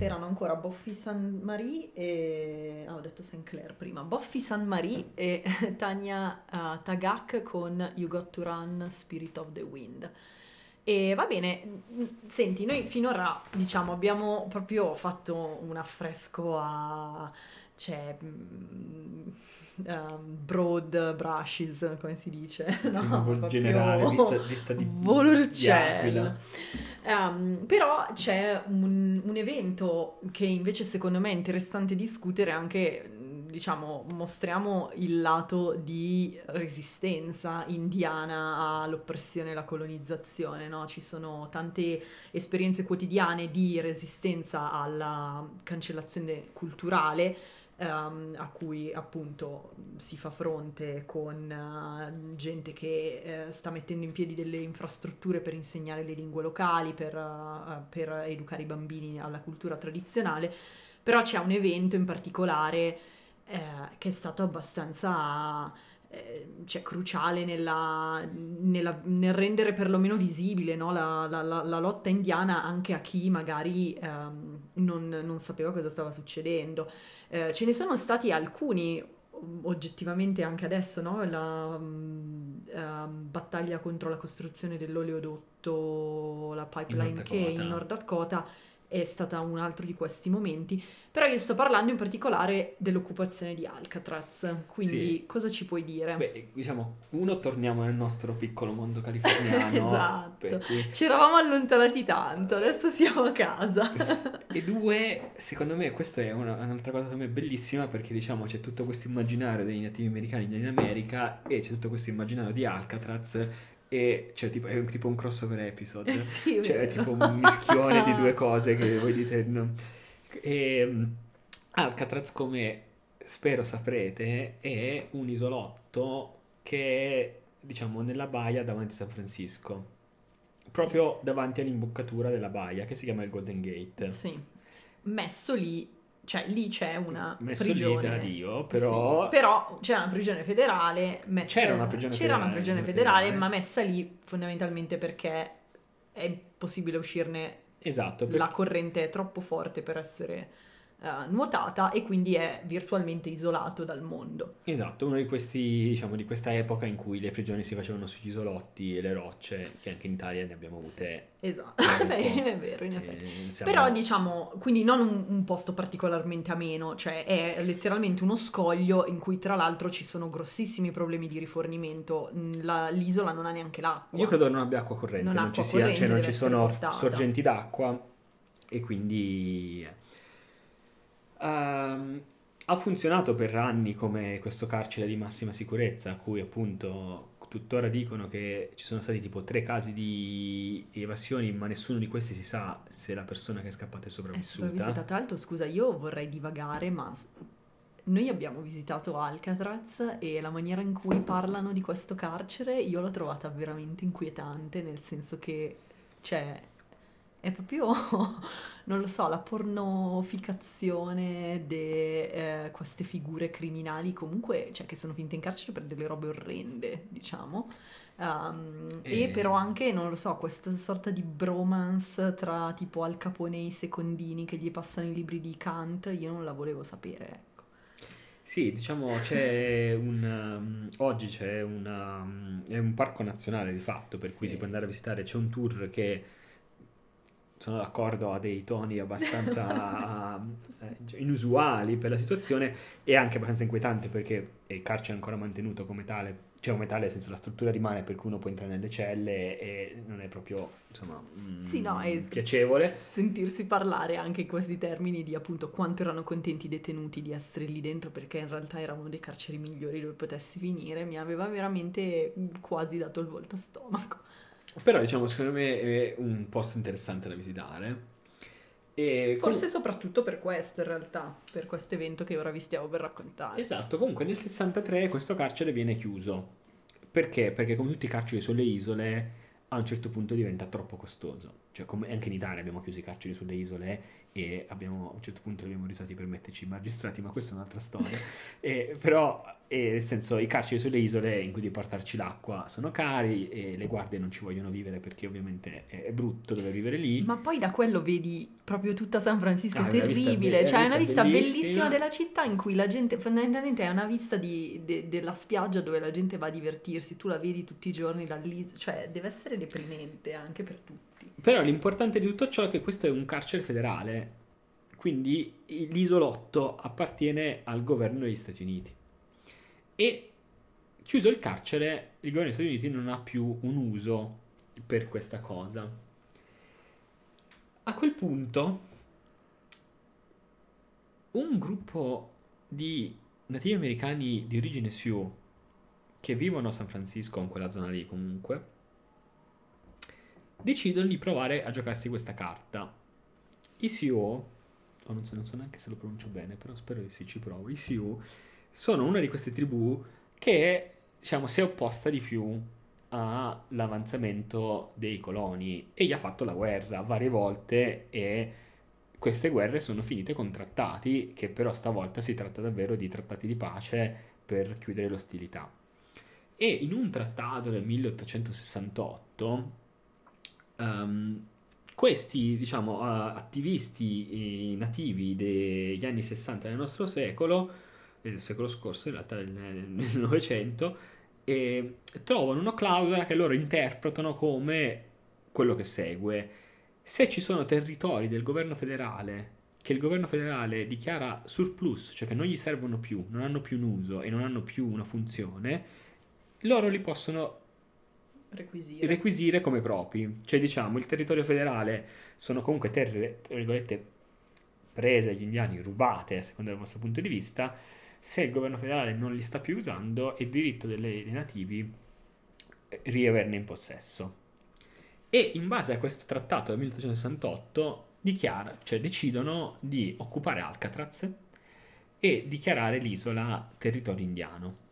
queste erano ancora Buffy Sainte-Marie e... ho detto St. Clair prima. Buffy Sainte-Marie e Tanya Tagaq con You Got to Run, Spirit of the Wind. E va bene, senti, noi finora, diciamo, abbiamo proprio fatto un affresco a... c'è... broad brushes, come si dice, sì, no? proprio generale, vista di volo d'uccello. Però c'è un evento che invece secondo me è interessante discutere, anche, diciamo, mostriamo il lato di resistenza indiana all'oppressione e alla colonizzazione, no? Ci sono tante esperienze quotidiane di resistenza alla cancellazione culturale, a cui appunto si fa fronte con gente che sta mettendo in piedi delle infrastrutture per insegnare le lingue locali, per educare i bambini alla cultura tradizionale. Però c'è un evento in particolare che è stato abbastanza cruciale nel rendere perlomeno visibile, no, la lotta indiana anche a chi magari non sapeva cosa stava succedendo. Ce ne sono stati alcuni, oggettivamente anche adesso, no? La battaglia contro la costruzione dell'oleodotto, la pipeline che in North Dakota è stata un altro di questi momenti, però io sto parlando in particolare dell'occupazione di Alcatraz, quindi sì. Cosa ci puoi dire? Beh, diciamo, torniamo nel nostro piccolo mondo californiano. Esatto, cui... ci eravamo allontanati tanto, adesso siamo a casa. E due, secondo me, questa è un'altra cosa secondo me bellissima, perché diciamo c'è tutto questo immaginario dei nativi americani in America e c'è tutto questo immaginario di Alcatraz. E cioè è tipo un crossover episode, sì, cioè è tipo un mischione di due cose che voi dite no. E Alcatraz, come spero saprete, è un isolotto che è, diciamo, nella baia davanti a San Francisco, proprio davanti all'imboccatura della baia, che si chiama il Golden Gate. Sì, messo lì. Cioè lì c'è una messo prigione, lì da Dio, però... Sì, però c'è una prigione federale c'era una prigione federale, ma messa lì fondamentalmente perché è impossibile uscirne. Esatto, la corrente è troppo forte per essere nuotata e quindi è virtualmente isolato dal mondo. Esatto, uno di questi, diciamo, di questa epoca in cui le prigioni si facevano sugli isolotti e le rocce, che anche in Italia ne abbiamo avute. Sì, esatto, beh, è vero, in effetti. Però diciamo, quindi non un posto particolarmente ameno, cioè è letteralmente uno scoglio in cui tra l'altro ci sono grossissimi problemi di rifornimento, l'isola non ha neanche l'acqua. Io credo non abbia acqua corrente, non ci sono sorgenti d'acqua e quindi... ha funzionato per anni come questo carcere di massima sicurezza, a cui appunto tuttora dicono che ci sono stati tipo 3 casi di evasioni, ma nessuno di questi si sa se la persona che è scappata è sopravvissuta. Tra l'altro, scusa, io vorrei divagare, ma noi abbiamo visitato Alcatraz e la maniera in cui parlano di questo carcere io l'ho trovata veramente inquietante, nel senso che, cioè... è proprio, non lo so, la pornoficazione di queste figure criminali comunque, cioè che sono finte in carcere per delle robe orrende, diciamo. E però anche, non lo so, questa sorta di bromance tra tipo Al Capone e i secondini che gli passano i libri di Kant, io non la volevo sapere, ecco. Sì, diciamo c'è oggi c'è è un parco nazionale di fatto, per cui si può andare a visitare, c'è un tour che... sono d'accordo, ha dei toni abbastanza inusuali per la situazione e anche abbastanza inquietante, perché il carcere è ancora mantenuto come tale, cioè come tale nel senso la struttura rimane, per cui uno può entrare nelle celle e non è proprio, insomma, sì, no, è piacevole. Sentirsi parlare anche in questi termini di appunto quanto erano contenti i detenuti di essere lì dentro, perché in realtà era uno dei carceri migliori dove potessi finire, mi aveva veramente quasi dato il volto a stomaco. Però diciamo secondo me è un posto interessante da visitare e forse soprattutto per questo, in realtà, per questo evento che ora vi stiamo per raccontare. Esatto. Comunque nel 63 questo carcere viene chiuso. Perché? Perché come tutti i carceri sulle isole a un certo punto diventa troppo costoso. Cioè, come anche in Italia abbiamo chiuso i carceri sulle isole e a un certo punto li abbiamo riusati per metterci i magistrati, ma questa è un'altra storia. Però nel senso, i carceri sulle isole in cui devi portarci l'acqua sono cari e le guardie non ci vogliono vivere perché ovviamente è brutto dover vivere lì. Ma poi da quello vedi proprio tutta San Francisco, Ah, è una vista terribile, cioè è una vista bellissima. bellissima della città in cui la gente, fondamentalmente è una vista della spiaggia dove la gente va a divertirsi, tu la vedi tutti i giorni dall'isola, cioè deve essere deprimente anche per tutti. Però l'importante di tutto ciò è che questo è un carcere federale, quindi l'isolotto appartiene al governo degli Stati Uniti. E chiuso il carcere, il governo degli Stati Uniti non ha più un uso per questa cosa. A quel punto, un gruppo di nativi americani di origine Sioux che vivono a San Francisco, in quella zona lì comunque, decidono di provare a giocarsi questa carta. I Sioux, non so neanche se lo pronuncio bene, però spero di sì, ci provo. I Sioux sono una di queste tribù che, diciamo, si è opposta di più all'avanzamento dei coloni e gli ha fatto la guerra varie volte, e queste guerre sono finite con trattati, che però stavolta si tratta davvero di trattati di pace per chiudere l'ostilità. E in un trattato del 1868 questi, diciamo, attivisti nativi degli anni 60 del nostro secolo, del secolo scorso, in realtà nel Novecento, trovano una clausola che loro interpretano come quello che segue: se ci sono territori del governo federale che il governo federale dichiara surplus, cioè che non gli servono più, non hanno più un uso e non hanno più una funzione, loro li possono requisire come propri. Cioè, diciamo, il territorio federale sono comunque terre, tra virgolette, prese agli indiani, rubate a seconda del vostro punto di vista. Se il governo federale non li sta più usando, è diritto dei nativi riaverne in possesso. E in base a questo trattato del 1868 decidono di occupare Alcatraz e dichiarare l'isola territorio indiano.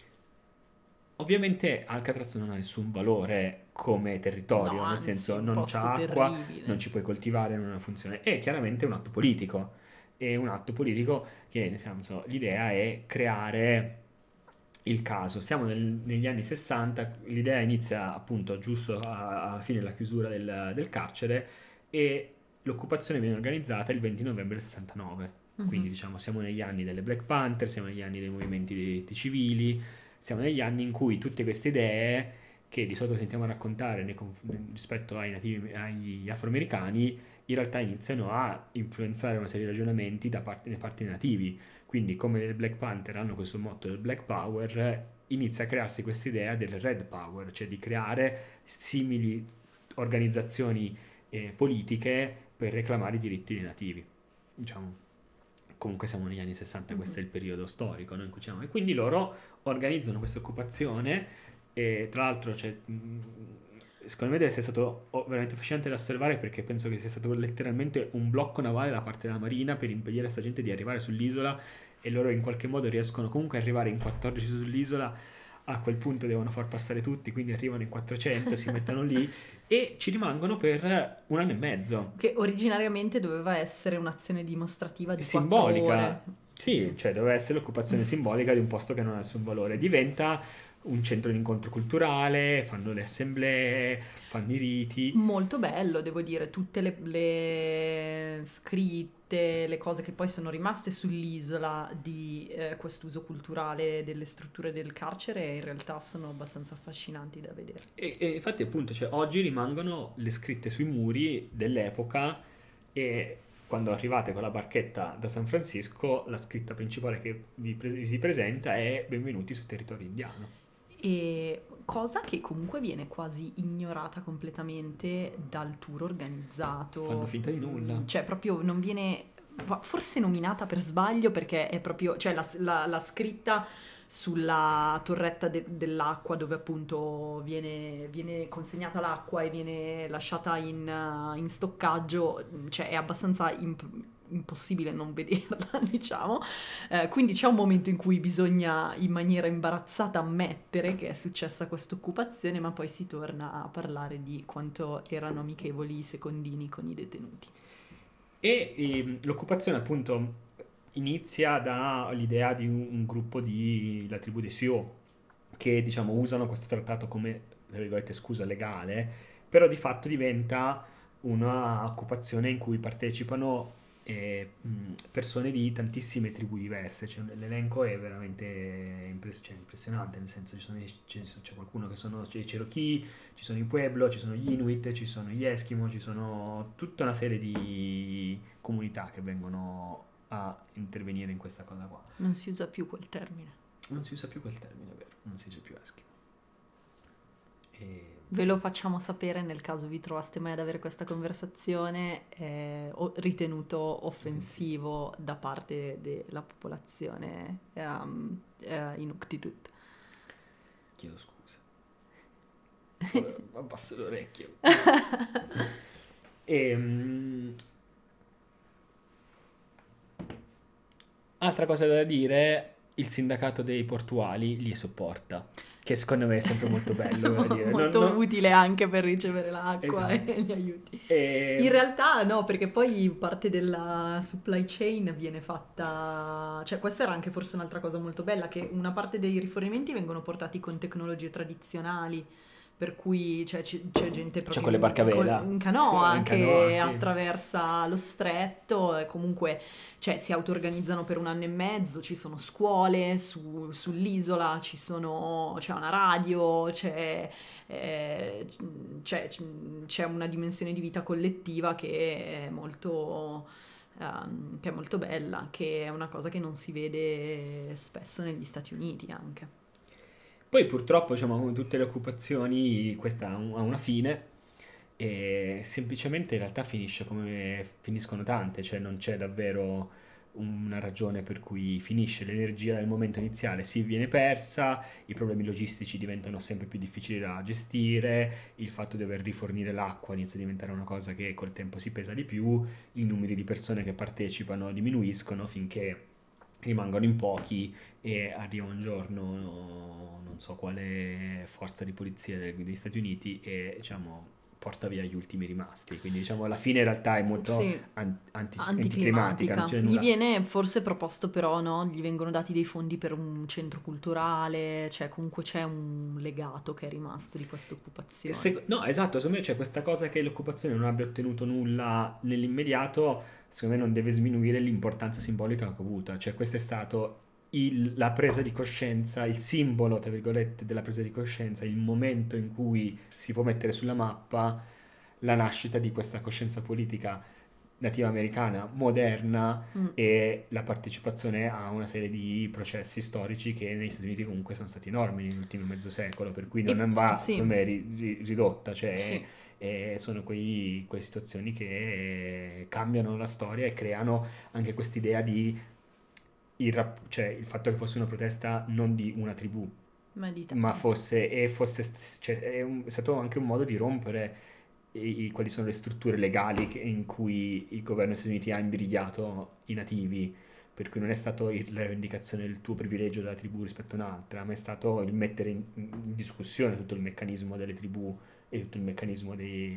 Ovviamente Alcatraz non ha nessun valore come territorio, No, nel anzi, senso un non posto c'ha acqua, terribile. non ci puoi coltivare, non ha una funzione. È chiaramente un atto politico. È un atto politico che, nel senso, l'idea è creare il caso. Siamo negli anni 60, l'idea inizia appunto giusto alla fine della chiusura del carcere, e l'occupazione viene organizzata il 20 novembre del 69. Quindi, diciamo, siamo negli anni delle Black Panther, siamo negli anni dei movimenti dei diritti civili, siamo negli anni in cui tutte queste idee che di solito sentiamo raccontare rispetto ai nativi, agli afroamericani, in realtà iniziano a influenzare una serie di ragionamenti da parte dei nativi. Quindi, come le Black Panther hanno questo motto del Black Power, inizia a crearsi questa idea del Red Power, cioè di creare simili organizzazioni politiche per reclamare i diritti dei nativi. Diciamo, comunque siamo negli anni 60, questo è il periodo storico, no, in cui siamo. E quindi loro organizzano questa occupazione, e tra l'altro secondo me deve essere stato veramente affascinante da osservare, perché penso che sia stato letteralmente un blocco navale da parte della Marina per impedire a questa gente di arrivare sull'isola, e loro in qualche modo riescono comunque ad arrivare in 14 sull'isola. A quel punto devono far passare tutti, quindi arrivano in 400, si mettono lì e ci rimangono per un anno e mezzo. Che originariamente doveva essere un'azione dimostrativa di 4 Simbolica. ore. Sì, cioè doveva essere l'occupazione simbolica di un posto che non ha nessun valore. Diventa un centro di incontro culturale, fanno le assemblee, fanno i riti. Molto bello, devo dire, tutte le scritte, le cose che poi sono rimaste sull'isola di quest'uso culturale delle strutture del carcere, in realtà sono abbastanza affascinanti da vedere. E infatti appunto, cioè, oggi rimangono le scritte sui muri dell'epoca, e quando arrivate con la barchetta da San Francisco, la scritta principale che vi si presenta è "Benvenuti sul territorio indiano". E cosa che comunque viene quasi ignorata completamente dal tour organizzato. Fanno finta di nulla. Cioè proprio non viene, forse nominata per sbaglio, perché è proprio, cioè la scritta sulla torretta dell'acqua, dove appunto viene consegnata l'acqua e viene lasciata in stoccaggio, cioè è abbastanza impossibile non vederla, diciamo. Quindi c'è un momento in cui bisogna in maniera imbarazzata ammettere che è successa questa occupazione, ma poi si torna a parlare di quanto erano amichevoli i secondini con i detenuti. E l'occupazione appunto inizia dall'idea di un gruppo la tribù dei Sioux, che diciamo usano questo trattato come, tra virgolette, scusa legale, però di fatto diventa una occupazione in cui partecipano persone di tantissime tribù diverse. Cioè, l'elenco è veramente impressionante, nel senso c'è qualcuno che sono i Cherokee, ci sono i Pueblo, ci sono gli Inuit, ci sono gli Eskimo, ci sono tutta una serie di comunità che vengono a intervenire in questa cosa qua. Non si usa più quel termine. Non si usa più quel termine, è vero, non si dice più Eskimo. Ve lo facciamo sapere nel caso vi trovaste mai ad avere questa conversazione ritenuto offensivo da parte della popolazione Inuktitut. Chiedo scusa. Abbasso l'orecchio. Altra cosa da dire, il sindacato dei portuali li sopporta, che secondo me è sempre molto bello da dire. Molto utile anche per ricevere l'acqua, esatto, e gli aiuti. In realtà no, perché poi parte della supply chain viene fatta, cioè questa era anche forse un'altra cosa molto bella, che una parte dei rifornimenti vengono portati con tecnologie tradizionali, per cui c'è gente proprio con le barche a vela, in canoa che sì, attraversa lo stretto, e comunque si auto-organizzano per 1 anno e mezzo, ci sono scuole sull'isola, c'è una radio, c'è una dimensione di vita collettiva che è molto bella, che è una cosa che non si vede spesso negli Stati Uniti anche. Poi purtroppo, diciamo, come tutte le occupazioni, questa ha una fine, e semplicemente in realtà finisce come finiscono tante, cioè non c'è davvero una ragione per cui finisce. L'energia del momento iniziale si viene persa, i problemi logistici diventano sempre più difficili da gestire, il fatto di dover rifornire l'acqua inizia a diventare una cosa che col tempo si pesa di più, i numeri di persone che partecipano diminuiscono finché rimangono in pochi e arriva un giorno non so quale forza di polizia degli Stati Uniti e diciamo porta via gli ultimi rimasti, quindi diciamo alla fine in realtà è molto anticlimatica. Gli viene forse proposto però, no? Gli vengono dati dei fondi per un centro culturale, cioè comunque c'è un legato che è rimasto di questa occupazione. No, esatto, secondo me c'è questa cosa che l'occupazione non abbia ottenuto nulla nell'immediato, secondo me non deve sminuire l'importanza simbolica che ha avuto, cioè questo è stato la presa di coscienza, il simbolo tra virgolette della presa di coscienza, il momento in cui si può mettere sulla mappa la nascita di questa coscienza politica nativa americana moderna e la partecipazione a una serie di processi storici che negli Stati Uniti comunque sono stati enormi nell'ultimo mezzo secolo, per cui non va secondo me ridotta, cioè sono quelle situazioni che cambiano la storia e creano anche quest'idea di il fatto che fosse una protesta non di una tribù, ma fosse è stato anche un modo di rompere quali sono le strutture legali in cui il governo degli Stati Uniti ha imbrigliato i nativi, per cui non è stato la rivendicazione del tuo privilegio della tribù rispetto a un'altra, ma è stato il mettere in discussione tutto il meccanismo delle tribù e tutto il meccanismo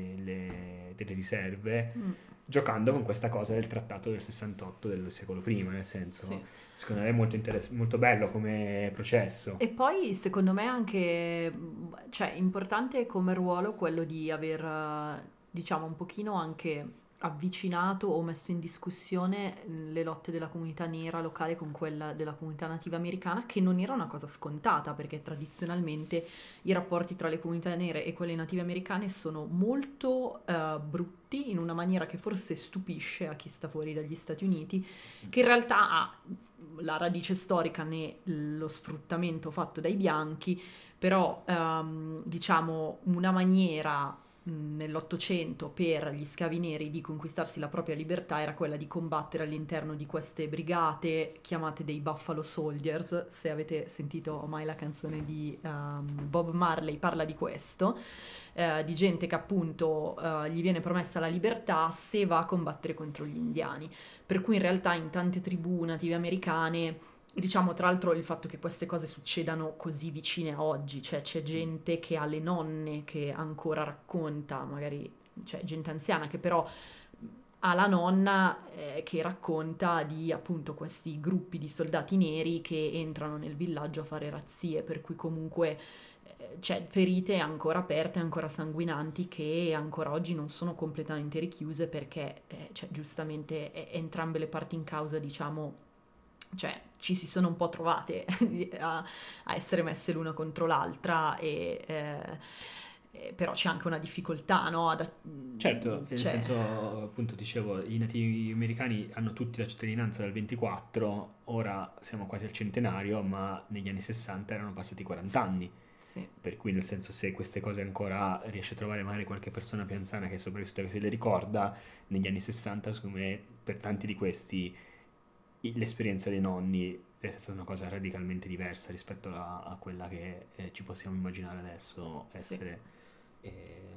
delle riserve, giocando con questa cosa del trattato del 68 del secolo prima, nel senso, secondo me è molto bello come processo. E poi secondo me anche, cioè, importante come ruolo quello di aver, diciamo, un pochino anche avvicinato o messo in discussione le lotte della comunità nera locale con quella della comunità nativa americana, che non era una cosa scontata, perché tradizionalmente i rapporti tra le comunità nere e quelle native americane sono molto brutti, in una maniera che forse stupisce a chi sta fuori dagli Stati Uniti, che in realtà ha la radice storica nello sfruttamento fatto dai bianchi, però diciamo una maniera nell'Ottocento per gli schiavi neri di conquistarsi la propria libertà era quella di combattere all'interno di queste brigate chiamate dei Buffalo Soldiers. Se avete sentito mai la canzone di Bob Marley parla di questo, di gente che appunto gli viene promessa la libertà se va a combattere contro gli indiani, per cui in realtà in tante tribù native americane, diciamo, tra l'altro il fatto che queste cose succedano così vicine a oggi, cioè c'è gente che ha le nonne che ancora racconta, magari c'è gente anziana che però ha la nonna che racconta di appunto questi gruppi di soldati neri che entrano nel villaggio a fare razzie, per cui comunque c'è ferite ancora aperte, ancora sanguinanti, che ancora oggi non sono completamente richiuse perché cioè, giustamente entrambe le parti in causa, diciamo, cioè ci si sono un po' trovate a essere messe l'una contro l'altra però c'è anche una difficoltà, no? Certo, nel senso, appunto dicevo, i nativi americani hanno tutti la cittadinanza dal 24, ora siamo quasi al centenario, ma negli anni 60 erano passati 40 anni. Sì. Per cui nel senso, se queste cose ancora riesce a trovare magari qualche persona più anziana che è sopravvissuta, che se le ricorda, negli anni 60 secondo me per tanti di questi l'esperienza dei nonni è stata una cosa radicalmente diversa rispetto a quella che ci possiamo immaginare adesso essere. Sì.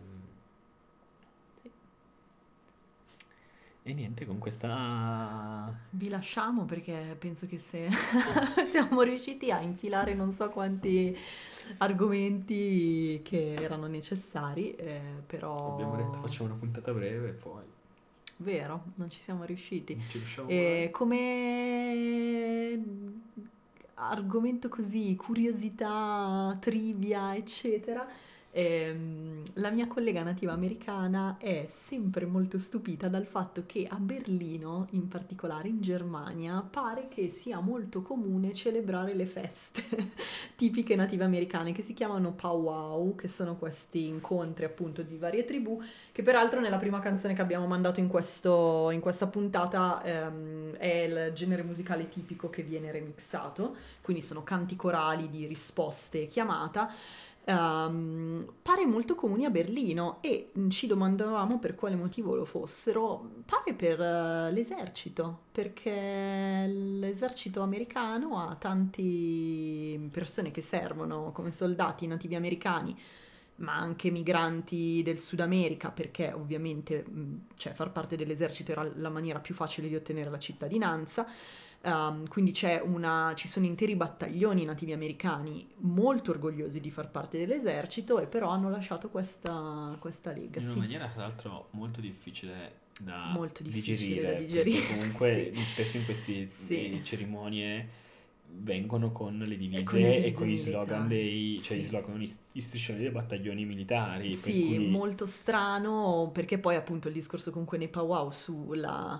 E niente, con questa vi lasciamo perché penso che se siamo riusciti a infilare non so quanti argomenti che erano necessari, però abbiamo detto facciamo una puntata breve e poi vero, non ci siamo riusciti. Non ci riusciamo mai. Come argomento così, curiosità, trivia, eccetera, la mia collega nativa americana è sempre molto stupita dal fatto che a Berlino, in particolare in Germania, pare che sia molto comune celebrare le feste tipiche native americane che si chiamano powwow, che sono questi incontri appunto di varie tribù, che peraltro nella prima canzone che abbiamo mandato in questa puntata è il genere musicale tipico che viene remixato, quindi sono canti corali di risposte e chiamata. Pare molto comuni a Berlino e ci domandavamo per quale motivo lo fossero. Pare per l'esercito, perché l'esercito americano ha tante persone che servono come soldati nativi americani, ma anche migranti del Sud America, perché ovviamente cioè, far parte dell'esercito era la maniera più facile di ottenere la cittadinanza. Quindi ci sono interi battaglioni nativi americani molto orgogliosi di far parte dell'esercito e però hanno lasciato questa legacy. In una maniera tra l'altro molto difficile da digerire. Perché comunque sì. spesso in queste cerimonie vengono con le divise, con le divise e con gli slogan militari. gli slogan, gli striscioni dei battaglioni militari. Sì, per cui molto strano, perché poi appunto il discorso comunque nei powwow sulla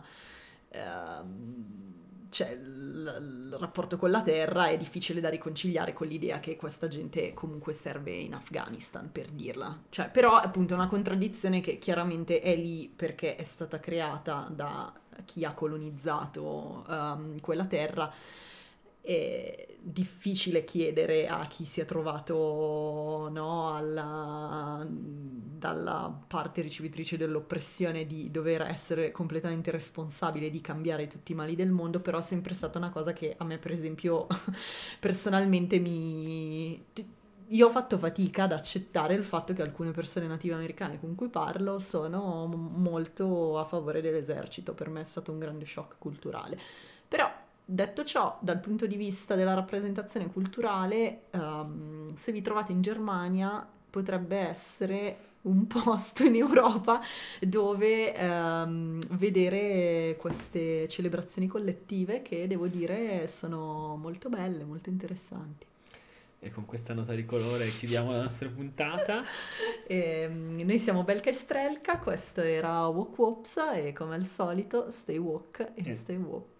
cioè il rapporto con la terra è difficile da riconciliare con l'idea che questa gente comunque serve in Afghanistan, per dirla. Cioè, però appunto è una contraddizione che chiaramente è lì perché è stata creata da chi ha colonizzato quella terra. È difficile chiedere a chi si è trovato dalla parte ricevitrice dell'oppressione di dover essere completamente responsabile di cambiare tutti i mali del mondo, però è sempre stata una cosa che a me per esempio personalmente io ho fatto fatica ad accettare il fatto che alcune persone native americane con cui parlo sono molto a favore dell'esercito. Per me è stato un grande shock culturale, però detto ciò, dal punto di vista della rappresentazione culturale, se vi trovate in Germania potrebbe essere un posto in Europa dove vedere queste celebrazioni collettive che devo dire sono molto belle, molto interessanti. E con questa nota di colore chiudiamo la nostra puntata. Noi siamo Belka e Strelka, questo era Wok Wops e come al solito stay woke e stay woke.